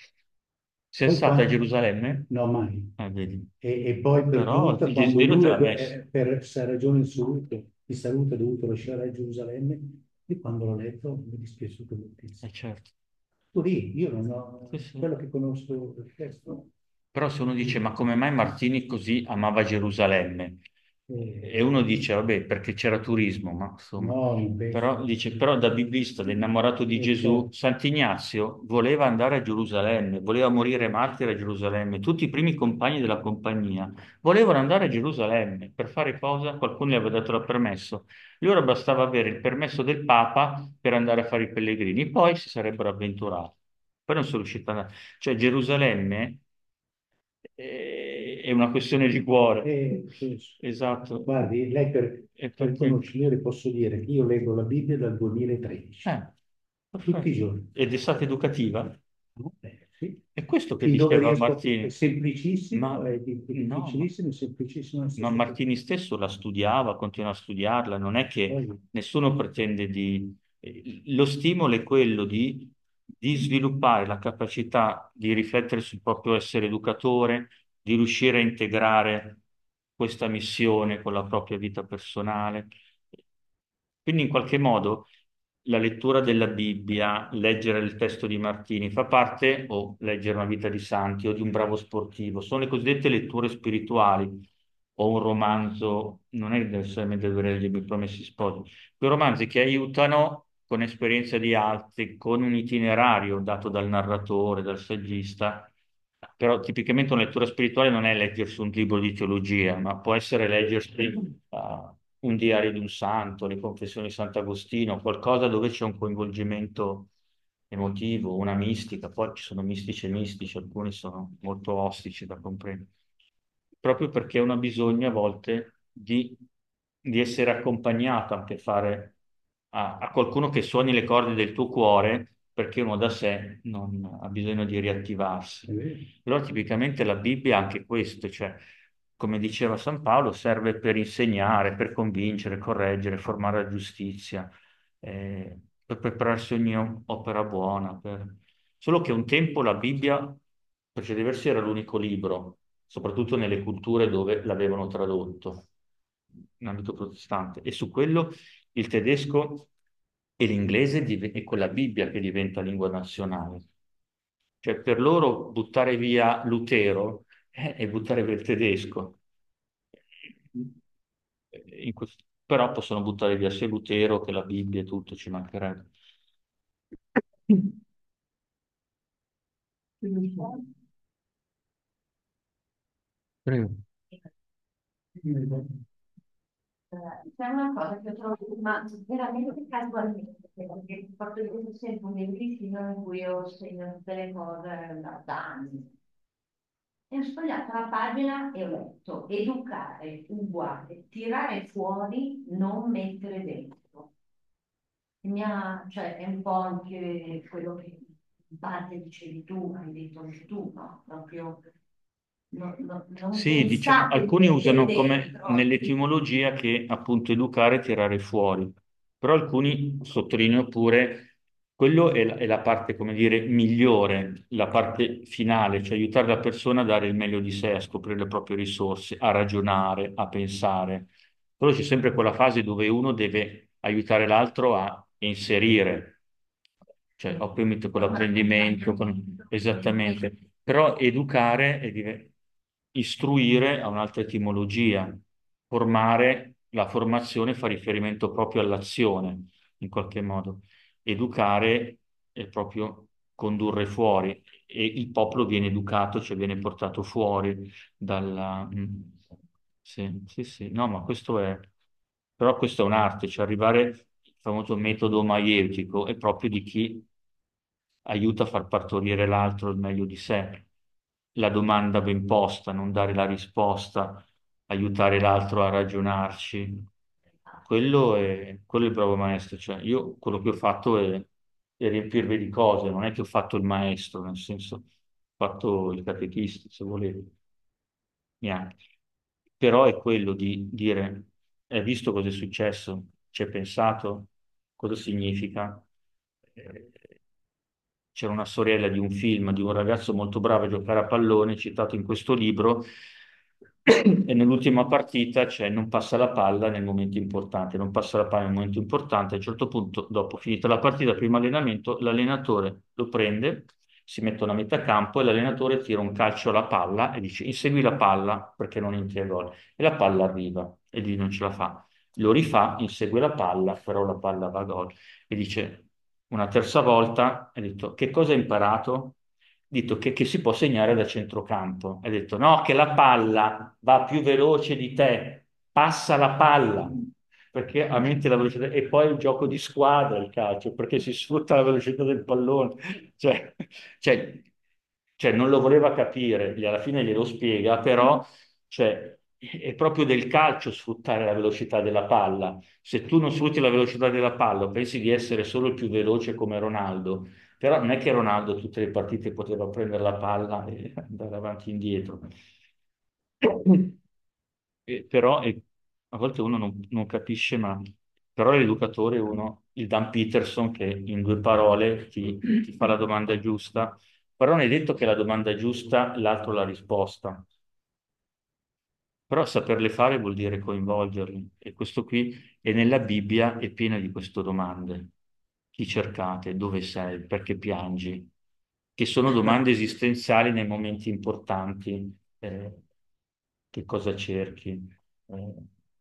Sei poi stata a qua, Gerusalemme? no mai. Ah, vedi. E, e poi per Però giunta, il quando desiderio te lui, l'ha messo. eh, per questa ragione di salute, di salute ha dovuto lasciare a Gerusalemme, e quando l'ho letto mi è dispiaciuto Eh moltissimo. certo. Tu lì, io non Sì, ho, sì. quello che conosco il testo, Però se uno dice, ma come mai Martini così amava Gerusalemme? E eh, uno dice, vabbè, perché c'era turismo, ma insomma. no, non penso. Però dice, però da biblista, da innamorato di Eh, Gesù, certo, Sant'Ignazio voleva andare a Gerusalemme, voleva morire martire a Gerusalemme. Tutti i primi compagni della compagnia volevano andare a Gerusalemme. Per fare cosa? Qualcuno gli aveva dato il permesso. Loro bastava avere il permesso del Papa per andare a fare i pellegrini, poi si sarebbero avventurati. Poi non sono riusciti ad andare. Cioè Gerusalemme è è una questione di cuore. eh, sì, sì. Esatto. Guardi, lei per, E per perché? conoscere, io le posso dire che io leggo la Bibbia dal duemilatredici, Eh, tutti i perfetto. giorni. Ed è stata educativa? No? Eh, sì. È questo che Fin dove diceva riesco, è Martini. semplicissimo, Ma è di- è no, ma, difficilissimo, è semplicissimo allo ma stesso tempo. Martini stesso la studiava, continua a studiarla, non è che Poi, nessuno pretende di... eh, Lo stimolo è quello di, di sviluppare la capacità di riflettere sul proprio essere educatore, di riuscire a integrare questa missione con la propria vita personale. Quindi in qualche modo la lettura della Bibbia, leggere il testo di Martini, fa parte, o leggere una vita di santi o di un bravo sportivo, sono le cosiddette letture spirituali, o un romanzo, non è necessariamente dover leggere i Promessi Sposi, quei romanzi che aiutano con esperienza di altri, con un itinerario dato dal narratore, dal saggista. Però tipicamente una lettura spirituale non è leggersi un libro di teologia, ma può essere leggersi uh, un diario di un santo, le confessioni di Sant'Agostino, qualcosa dove c'è un coinvolgimento emotivo, una mistica. Poi ci sono mistici e mistici, alcuni sono molto ostici da comprendere. Proprio perché uno ha bisogno a volte di, di essere accompagnato anche a fare a, a qualcuno che suoni le corde del tuo cuore, perché uno da sé non ha bisogno di riattivarsi. È vero. Allora, tipicamente la Bibbia ha anche questo, cioè, come diceva San Paolo, serve per insegnare, per convincere, correggere, formare la giustizia, eh, per prepararsi ogni o- opera buona. per- Solo che un tempo la Bibbia, per certi versi, era l'unico libro, soprattutto nelle culture dove l'avevano tradotto, in ambito protestante, e su quello il tedesco e l'inglese div- è quella Bibbia che diventa lingua nazionale. Cioè per loro buttare via Lutero eh, è buttare via il tedesco. In questo- Però possono buttare via sia Lutero che la Bibbia e tutto, ci mancherebbe. Prego. Eh, C'è una cosa che ho trovato, ma veramente casualmente, perché porto dietro sempre un libricino in cui io segno tutte le cose da, da anni. E ho sfogliato la pagina e ho letto educare uguale, tirare fuori, non mettere dentro. E mi ha, cioè, è un po' anche quello che in parte dicevi tu, hai detto anche tu, no? Proprio non, non, non Sì, diciamo, pensate di alcuni mettere usano come dentro. nell'etimologia che appunto educare e tirare fuori, però alcuni sottolineano pure quello è la, è la parte, come dire, migliore, la parte finale, cioè aiutare la persona a dare il meglio di sé, a scoprire le proprie risorse, a ragionare, a pensare. Però c'è sempre quella fase dove uno deve aiutare l'altro a inserire, cioè ovviamente con l'apprendimento, con- esattamente, però educare è div- istruire a un'altra etimologia, formare, la formazione fa riferimento proprio all'azione, in qualche modo. Educare è proprio condurre fuori e il popolo viene educato, cioè viene portato fuori dalla... mm, Sì, sì, sì, no, ma questo è... Però questa è un'arte, cioè arrivare il famoso metodo maietico è proprio di chi aiuta a far partorire l'altro il meglio di sé. La domanda ben posta, non dare la risposta, aiutare l'altro a ragionarci. Quello è, quello è il bravo maestro. Cioè, io quello che ho fatto è, è riempirvi di cose, non è che ho fatto il maestro, nel senso, ho fatto il catechista, se volete, neanche. Però è quello di dire, hai visto cosa è successo? Ci hai pensato? Cosa significa? Eh, C'era una sorella di un film di un ragazzo molto bravo a giocare a pallone, citato in questo libro, e nell'ultima partita c'è non passa la palla nel momento importante, non passa la palla nel momento importante. A un certo punto, dopo finita la partita, primo allenamento, l'allenatore lo prende, si mettono a metà campo e l'allenatore tira un calcio alla palla e dice insegui la palla perché non entri a gol. E la palla arriva e lui non ce la fa. Lo rifà, insegue la palla, però la palla va a gol. E dice una terza volta, ha detto che cosa hai imparato? Ha detto che, che si può segnare da centrocampo. Ha detto no, che la palla va più veloce di te, passa la palla, perché aumenti la velocità. E poi è un gioco di squadra il calcio, perché si sfrutta la velocità del pallone. Cioè, cioè, cioè, non lo voleva capire, gli- alla fine glielo spiega, però cioè, è proprio del calcio sfruttare la velocità della palla. Se tu non sfrutti la velocità della palla, pensi di essere solo il più veloce come Ronaldo, però non è che Ronaldo tutte le partite poteva prendere la palla e andare avanti e indietro. Eh, però eh, a volte uno non, non capisce, ma però l'educatore è uno, il Dan Peterson, che in due parole ti, ti fa la domanda giusta, però non è detto che la domanda giusta l'altro la risposta. Però saperle fare vuol dire coinvolgerli e questo qui è nella Bibbia è piena di queste domande. chi cercate, dove sei, perché piangi, che sono domande esistenziali nei momenti importanti. Eh, che cosa cerchi? Eh,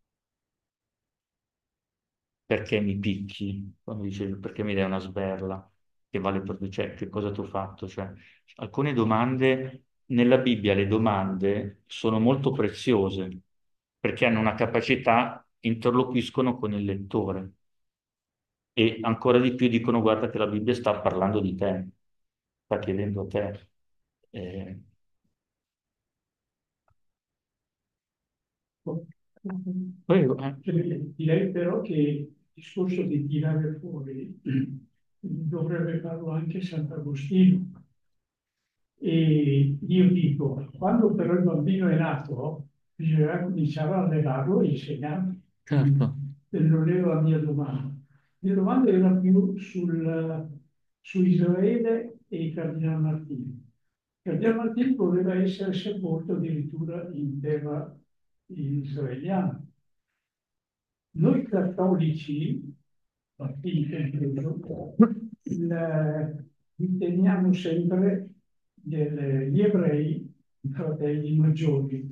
perché mi picchi? Quando dicevi perché mi dai una sberla che vale per due, cioè, che cosa ti ho fatto? Cioè, alcune domande, nella Bibbia le domande sono molto preziose perché hanno una capacità, interloquiscono con il lettore e ancora di più dicono guarda che la Bibbia sta parlando di te, sta chiedendo a te. Eh, prego, eh. Cioè, direi però che il discorso di tirare fuori dovrebbe farlo anche Sant'Agostino. E io dico, quando però il bambino è nato, bisogna cominciare a allevarlo e insegnarlo. Certo. E non era la mia domanda. La mia domanda era più sul, su Israele e i Cardinal Martini. Il Cardinal Martini voleva essere sepolto addirittura in terra israeliana. Noi cattolici, partiti compreso, il- riteniamo sempre degli- gli ebrei i fratelli maggiori.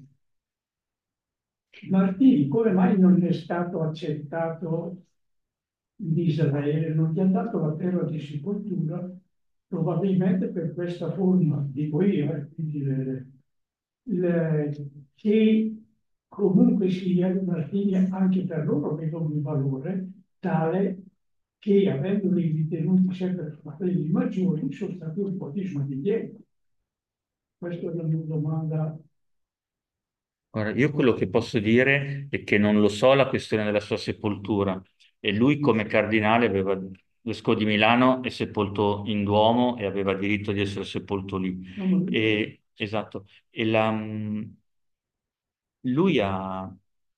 Martini, come mai non è stato accettato in Israele, non gli ha dato la terra di sepoltura, probabilmente per questa forma, dico io, eh, quindi le- le- che comunque sia i Martini anche per loro avevano un valore tale che avendoli ritenuti sempre fratelli maggiori sono stati un po' disumiliati. Questa è la mia domanda. Guarda, io quello che posso dire è che non lo so la questione della sua sepoltura e lui come cardinale aveva, vescovo di Milano è sepolto in Duomo e aveva diritto di essere sepolto lì. No, ma lui- E, esatto, e la, lui ha,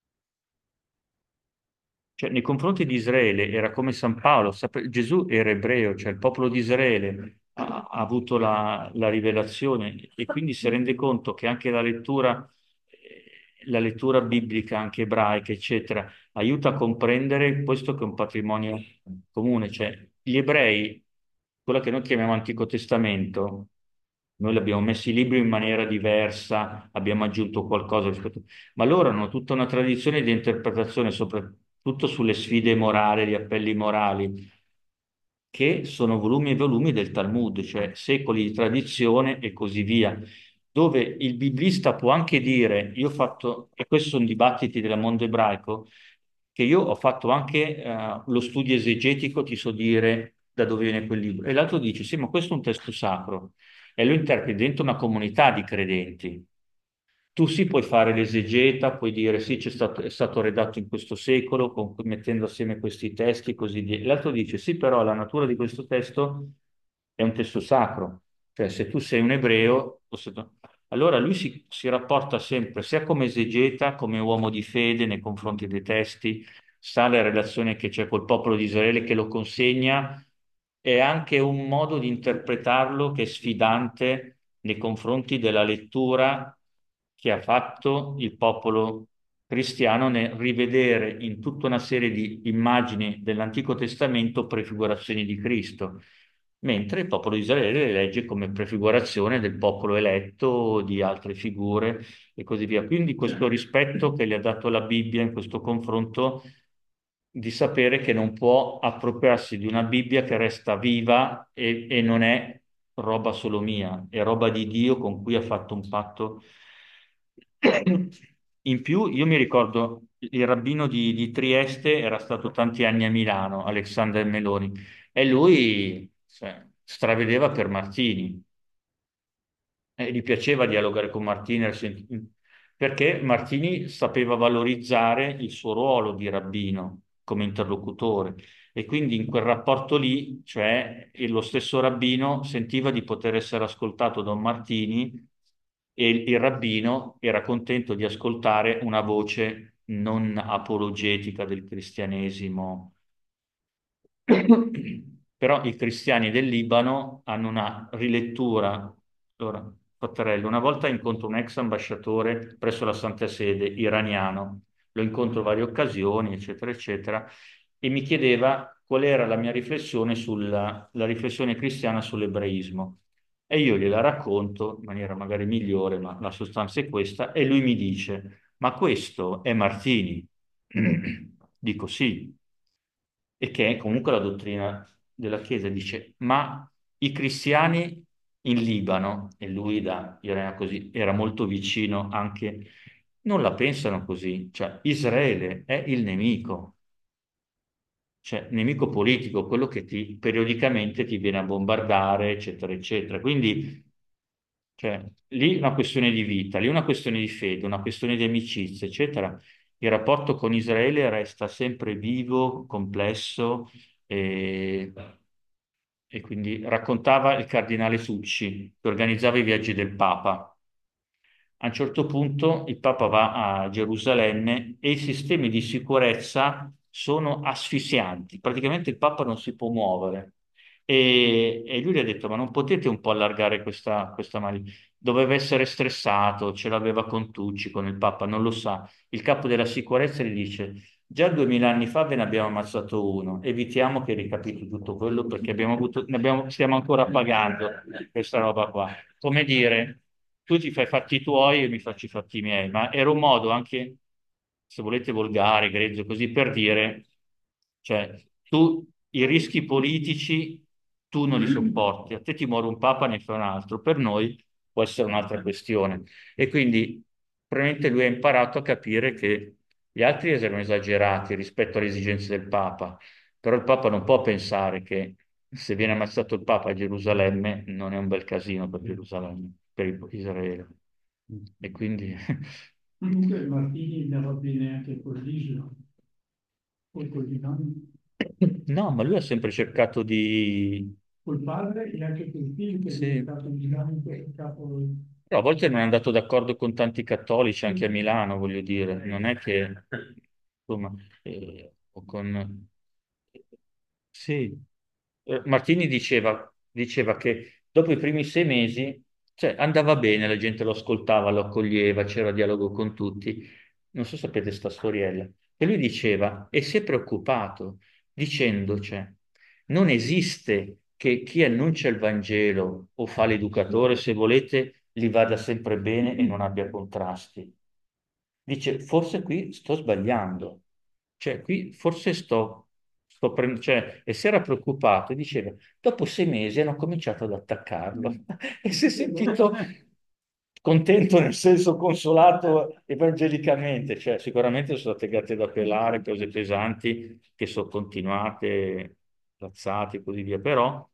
cioè, nei confronti di Israele era come San Paolo, sape- Gesù era ebreo, cioè il popolo di Israele ha, ha avuto la, la rivelazione e quindi si rende conto che anche la lettura, eh, la lettura biblica, anche ebraica, eccetera, aiuta a comprendere questo che è un patrimonio comune, cioè gli ebrei, quello che noi chiamiamo Antico Testamento, noi l'abbiamo messi i libri in maniera diversa, abbiamo aggiunto qualcosa rispetto, ma loro hanno tutta una tradizione di interpretazione, soprattutto sulle sfide morali, gli appelli morali, che sono volumi e volumi del Talmud, cioè secoli di tradizione e così via, dove il biblista può anche dire, io ho fatto, e questi sono dibattiti del mondo ebraico, che io ho fatto anche eh, lo studio esegetico, ti so dire da dove viene quel libro, e l'altro dice, sì, ma questo è un testo sacro, e lo interpreti dentro una comunità di credenti. Tu sì puoi fare l'esegeta, puoi dire sì, c'è stato, è stato redatto in questo secolo, con- mettendo assieme questi testi e così via. L'altro dice sì, però la natura di questo testo è un testo sacro, cioè se tu sei un ebreo, o se tu- allora lui si, si rapporta sempre sia come esegeta, come uomo di fede nei confronti dei testi, sa la relazione che c'è col popolo di Israele che lo consegna, è anche un modo di interpretarlo che è sfidante nei confronti della lettura che ha fatto il popolo cristiano nel rivedere in tutta una serie di immagini dell'Antico Testamento prefigurazioni di Cristo, mentre il popolo di Israele le legge come prefigurazione del popolo eletto, di altre figure e così via. Quindi questo rispetto che gli ha dato la Bibbia in questo confronto di sapere che non può appropriarsi di una Bibbia che resta viva e, e non è roba solo mia, è roba di Dio con cui ha fatto un patto. In più, io mi ricordo il rabbino di, di Trieste, era stato tanti anni a Milano, Alexander Meloni, e lui cioè, stravedeva per Martini. E gli piaceva dialogare con Martini perché Martini sapeva valorizzare il suo ruolo di rabbino come interlocutore e quindi in quel rapporto lì, cioè e lo stesso rabbino sentiva di poter essere ascoltato da un Martini e il, il rabbino era contento di ascoltare una voce non apologetica del cristianesimo. Però i cristiani del Libano hanno una rilettura. Allora, Cottarello, una volta incontro un ex ambasciatore presso la Santa Sede iraniano, lo incontro varie occasioni, eccetera, eccetera, e mi chiedeva qual era la mia riflessione sulla la riflessione cristiana sull'ebraismo. E io gliela racconto in maniera magari migliore, ma la sostanza è questa, e lui mi dice, ma questo è Martini. Dico sì, e che è comunque la dottrina della Chiesa. Dice, ma i cristiani in Libano, e lui da, era così, era molto vicino anche, non la pensano così, cioè Israele è il nemico, cioè nemico politico, quello che ti periodicamente ti viene a bombardare, eccetera, eccetera. Quindi, cioè, lì una questione di vita, lì una questione di fede, una questione di amicizia, eccetera. Il rapporto con Israele resta sempre vivo, complesso e, e quindi raccontava il cardinale Succi, che organizzava i viaggi del Papa. A un certo punto il Papa va a Gerusalemme e i sistemi di sicurezza sono asfissianti. Praticamente il Papa non si può muovere. E, e lui gli ha detto: Ma non potete un po' allargare questa, questa mani? Doveva essere stressato, ce l'aveva con Tucci, con il Papa, non lo sa. Il capo della sicurezza gli dice: Già duemila anni fa ve ne abbiamo ammazzato uno, evitiamo che ricapiti tutto quello perché abbiamo avuto, ne abbiamo- stiamo ancora pagando questa roba qua. Come dire, tu ti fai i fatti tuoi e io mi faccio i fatti miei, ma era un modo anche, se volete, volgare, grezzo, così per dire, cioè, tu i rischi politici tu non li sopporti, a te ti muore un papa, ne fai un altro, per noi può essere un'altra questione. E quindi probabilmente lui ha imparato a capire che gli altri erano esagerati rispetto alle esigenze del papa, però il papa non può pensare che se viene ammazzato il papa a Gerusalemme non è un bel casino per Gerusalemme, per Israele. E quindi Comunque Martini andava bene anche con l'Islam, poi con i nonni, no, ma lui ha sempre cercato di... col padre e anche col figlio che è Sì, diventato un islamico capo. però a volte non è andato d'accordo con tanti cattolici anche a Milano, voglio dire, non è che, insomma, eh, o con... Sì, Eh, Martini diceva, diceva che dopo i primi sei mesi, cioè, andava bene, la gente lo ascoltava, lo accoglieva, c'era dialogo con tutti. Non so se sapete sta storiella. E lui diceva, e si è preoccupato, dicendo, cioè, non esiste che chi annuncia il Vangelo o fa l'educatore, se volete, gli vada sempre bene e non abbia contrasti. Dice, forse qui sto sbagliando, cioè qui forse sto, sto prendendo, cioè, e si era preoccupato e diceva, dopo sei mesi hanno cominciato ad attaccarlo e si è sentito contento nel senso consolato evangelicamente, cioè sicuramente sono state gatte da pelare, cose pesanti che sono continuate, lazzate e così via, però,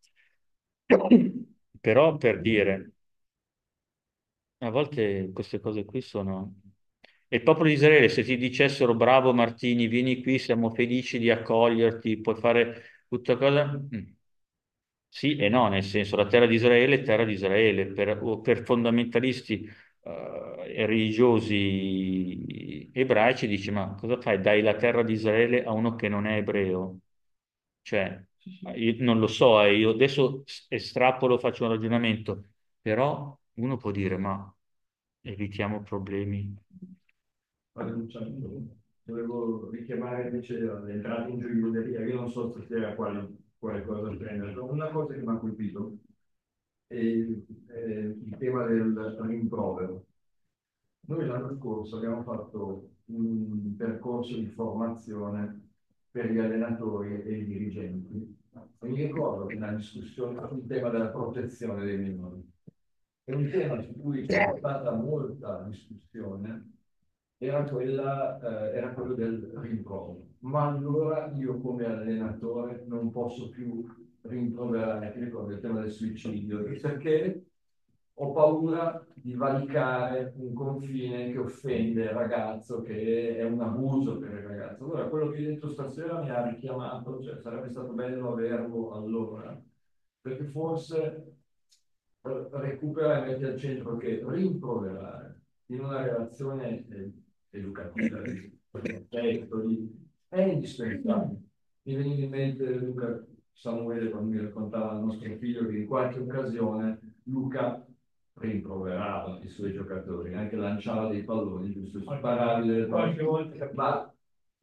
però per dire... A volte queste cose qui sono... E il popolo di Israele, se ti dicessero bravo Martini, vieni qui, siamo felici di accoglierti, puoi fare tutta cosa... Mm. Sì e no, nel senso, la terra di Israele è terra di Israele. Per, o per fondamentalisti eh, e religiosi ebraici dici, ma cosa fai? Dai la terra di Israele a uno che non è ebreo? Cioè, io non lo so, eh, io adesso s- estrapolo, faccio un ragionamento, però uno può dire, ma evitiamo problemi. Guarda, Luciano, volevo richiamare invece l'entrata in gioielleria, io non so stasera quale, quale cosa prendere, però una cosa che mi ha colpito è, è il tema del rimprovero. Noi l'anno scorso abbiamo fatto un percorso di formazione per gli allenatori e i dirigenti. E mi ricordo che una discussione sul tema della protezione dei minori. È un tema su cui c'è stata molta discussione, era, quella, eh, era quello del rimprovero. Ma allora io come allenatore non posso più rimproverare, ti ricordo il tema del suicidio, perché ho paura di valicare un confine che offende il ragazzo, che è un abuso per il ragazzo. Allora, quello che hai detto stasera mi ha richiamato, cioè sarebbe stato bello averlo allora, perché forse eh, recupera e mette al centro che rimproverare in una relazione eh, educativa, di rispetto, di- è indispensabile. Mi veniva in mente Luca Samuele quando mi raccontava il nostro figlio che in qualche occasione Luca rimproverava i suoi giocatori, anche lanciava dei palloni, giusto? Spararli delle Qualche partite. volta Ma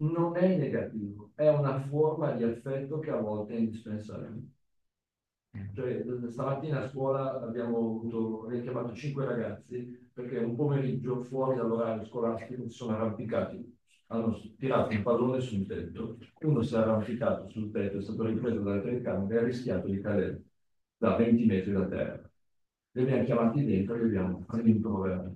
non è negativo, è una forma di affetto che a volte è indispensabile. Cioè, stamattina a scuola abbiamo avuto, abbiamo chiamato cinque ragazzi perché un pomeriggio fuori dall'orario scolastico si sono arrampicati, hanno tirato un pallone sul tetto, uno si è arrampicato sul tetto, è stato ripreso dalle telecamere e ha rischiato di cadere da venti metri da terra. Li abbiamo chiamati dentro e li abbiamo rimproverato.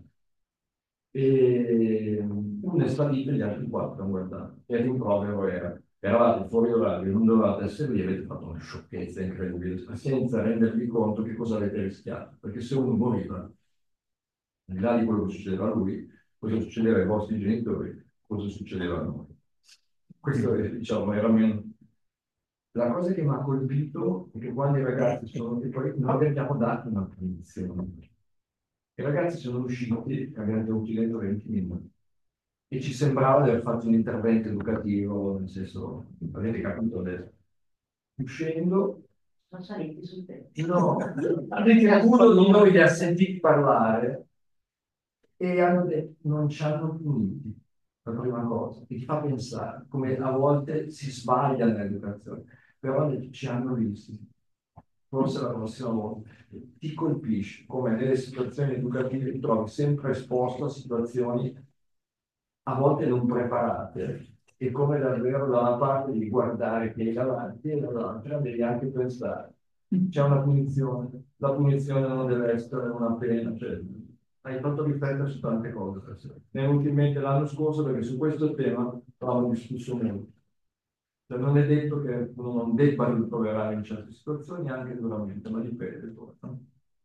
E uno è salito e gli altri quattro hanno guardato. E il rimprovero era: eravate fuori orario, non dovevate essere lì, avete fatto una sciocchezza incredibile, senza rendervi conto che cosa avete rischiato. Perché se uno moriva, al di là di quello che succedeva a lui, cosa succedeva ai vostri genitori, cosa succedeva a noi. Questo è, diciamo, era meno. La cosa che mi ha colpito è che quando i ragazzi sono, e poi noi abbiamo dato una punizione. I ragazzi sono usciti, abbiamo tenuti dentro venti minuti e ci sembrava di aver fatto un intervento educativo, nel senso, avete capito adesso. Uscendo, Sono saliti sul tetto. no, uno di noi li ha sentiti parlare e hanno detto: non ci hanno puniti, la prima cosa, e ti fa pensare come a volte si sbaglia nell'educazione, però hanno detto: ci hanno visti, forse la prossima volta. Ti colpisce come nelle situazioni educative ti trovi sempre esposto a situazioni a volte non preparate, e come davvero da una parte devi guardare che hai davanti e dall'altra devi anche pensare. C'è una punizione, la punizione non deve essere una pena, cioè, hai fatto riflettere su tante cose stasera. Mi è venuto in mente l'anno scorso perché su questo tema avevamo discusso molto. Cioè, non è detto che uno non debba rimproverare in certe situazioni anche duramente, ma dipende poi, no?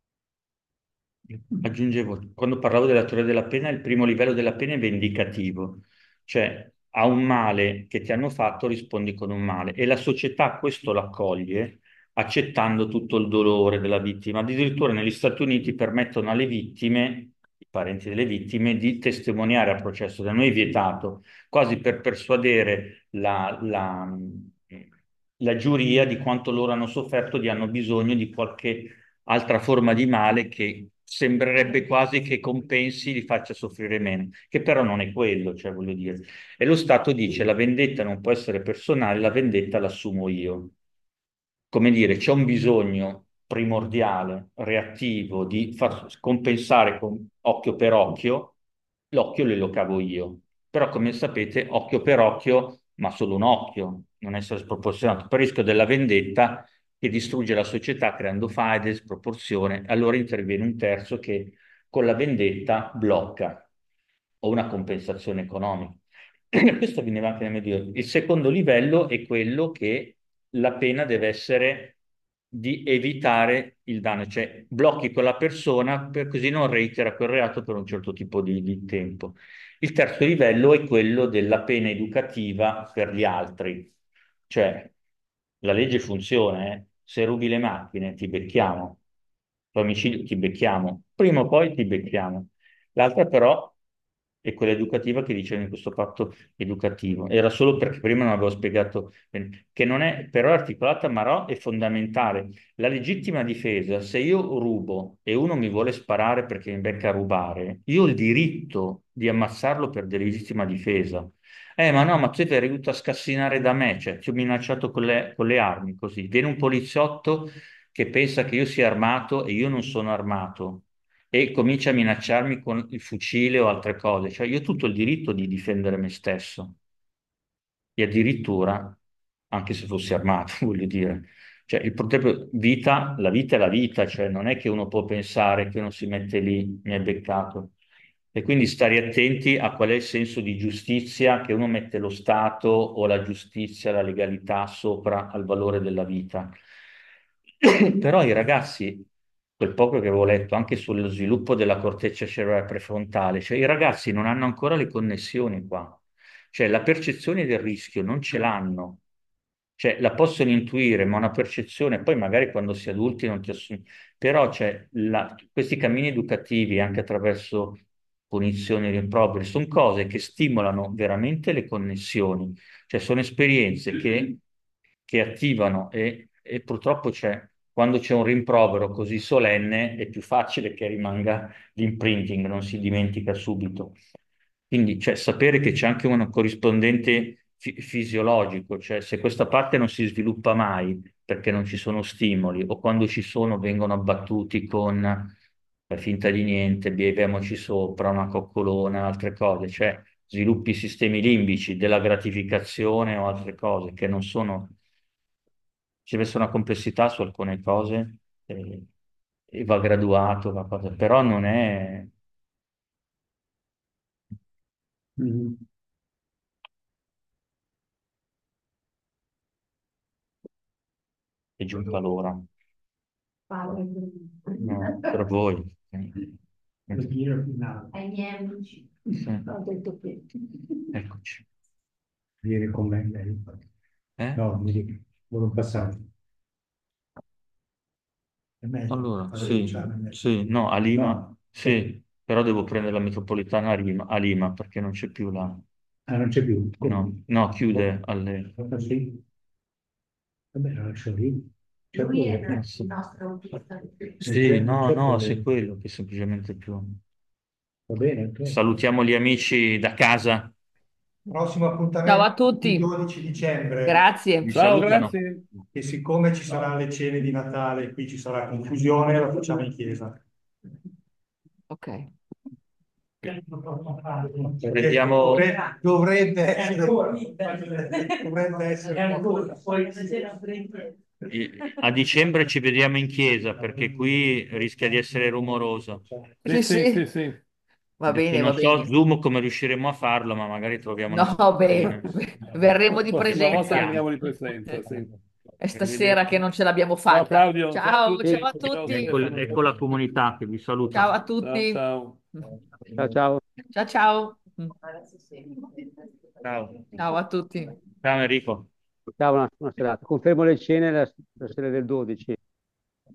Aggiungevo, quando parlavo della teoria della pena, il primo livello della pena è vendicativo, cioè a un male che ti hanno fatto rispondi con un male e la società questo l'accoglie accettando tutto il dolore della vittima. Addirittura negli Stati Uniti permettono alle vittime, i parenti delle vittime, di testimoniare a processo. Da noi è vietato, quasi per persuadere la, la, la giuria di quanto loro hanno sofferto, di hanno bisogno di qualche altra forma di male che sembrerebbe quasi che compensi, li faccia soffrire meno, che però non è quello, cioè voglio dire. E lo Stato dice: la vendetta non può essere personale, la vendetta l'assumo io. Come dire, c'è un bisogno primordiale, reattivo, di far compensare con occhio per occhio, l'occhio lo cavo io. Però, come sapete, occhio per occhio, ma solo un occhio, non essere sproporzionato. Per rischio della vendetta che distrugge la società creando faide, sproporzione, allora interviene un terzo che con la vendetta blocca o una compensazione economica. Questo veniva anche nel Medioevo. Il secondo livello è quello che la pena deve essere di evitare il danno, cioè blocchi quella persona per così non reitera quel reato per un certo tipo di, di tempo. Il terzo livello è quello della pena educativa per gli altri, cioè la legge funziona, eh. Se rubi le macchine ti becchiamo, l'omicidio ti becchiamo, prima o poi ti becchiamo. L'altra però è quella educativa che dicevo in questo patto educativo. Era solo perché prima non avevo spiegato bene, che non è però articolata, ma no, è fondamentale. La legittima difesa, se io rubo e uno mi vuole sparare perché mi becca a rubare, io ho il diritto di ammazzarlo per delegittima difesa. Eh, ma no, ma tu sei venuto a scassinare da me, cioè ti ho minacciato con le, con le armi, così. Viene un poliziotto che pensa che io sia armato e io non sono armato e comincia a minacciarmi con il fucile o altre cose. Cioè, io ho tutto il diritto di difendere me stesso e addirittura, anche se fossi armato, voglio dire. Cioè, il proprio vita, la vita è la vita, cioè non è che uno può pensare che uno si mette lì, mi è beccato. E quindi stare attenti a qual è il senso di giustizia che uno mette lo Stato o la giustizia, la legalità sopra al valore della vita. Però i ragazzi, quel poco che avevo letto anche sullo sviluppo della corteccia cerebrale prefrontale, cioè i ragazzi non hanno ancora le connessioni qua, cioè la percezione del rischio non ce l'hanno, cioè la possono intuire, ma una percezione, poi magari quando si è adulti non ti assumi, però c'è la- questi cammini educativi anche attraverso punizioni e rimproveri, sono cose che stimolano veramente le connessioni, cioè sono esperienze che, che attivano e, e purtroppo c'è, quando c'è un rimprovero così solenne è più facile che rimanga l'imprinting, non si dimentica subito. Quindi cioè, sapere che c'è anche una corrispondente fi- fisiologico, cioè se questa parte non si sviluppa mai perché non ci sono stimoli o quando ci sono vengono abbattuti con fai finta di niente, beviamoci sopra, una coccolona, altre cose, cioè sviluppi sistemi limbici della gratificazione o altre cose che non sono, ci deve essere una complessità su alcune cose e, e va graduato, va cosa, però non è, Mhm. è giunta l'ora. Paolo, No, per voi. Il giro finale. ai miei amici. Sì, Ho detto che eccoci. Vieni con me, lei. Eh? No, mi dica, volevo passare. È meglio, Allora, fare sì, Luciano, è meglio. sì, no, a Lima, No, sì, però devo prendere la metropolitana a Lima, a Lima perché non c'è più la... ah, non c'è più. No, Come? no, chiude alle... Ah, sì? Vabbè, la lascio lì. C'è lui è pure. eh, il sì. nostro autista. Sì, C'è- non no, c'è no, sì, problema. quello che semplicemente più... Va bene, ok. Salutiamo gli amici da casa, Prossimo Ciao appuntamento a il tutti, dodici dicembre vi grazie. Ciao, salutano. grazie. e siccome ci saranno le cene di Natale, qui ci sarà confusione, lo facciamo in chiesa. Ok. Perché Prendiamo... dovre- dovrebbe essere, dovrebbe essere i- A dicembre ci vediamo in chiesa perché qui rischia di essere rumoroso. Sì, Sì, sì, sì, sì, sì. va Adesso bene, non va so bene. Zoom come riusciremo a farlo, ma magari troviamo una No, beh, soluzione. verremo di Prossima volta presenza. Aspettiamo. veniamo di presenza, sì. È stasera che non ce l'abbiamo Ciao fatta. Claudio, ciao a Ciao, ciao tutti. a Ciao tutti. Ecco, Stefano. ecco la comunità che vi Ciao saluta. a Ciao, tutti. ciao. Ciao ciao. Ciao, ciao. Adesso sì. Ciao. Ciao a tutti. Ciao Enrico. Ciao, buona, buona serata. Confermo le cene la, la sera del dodici.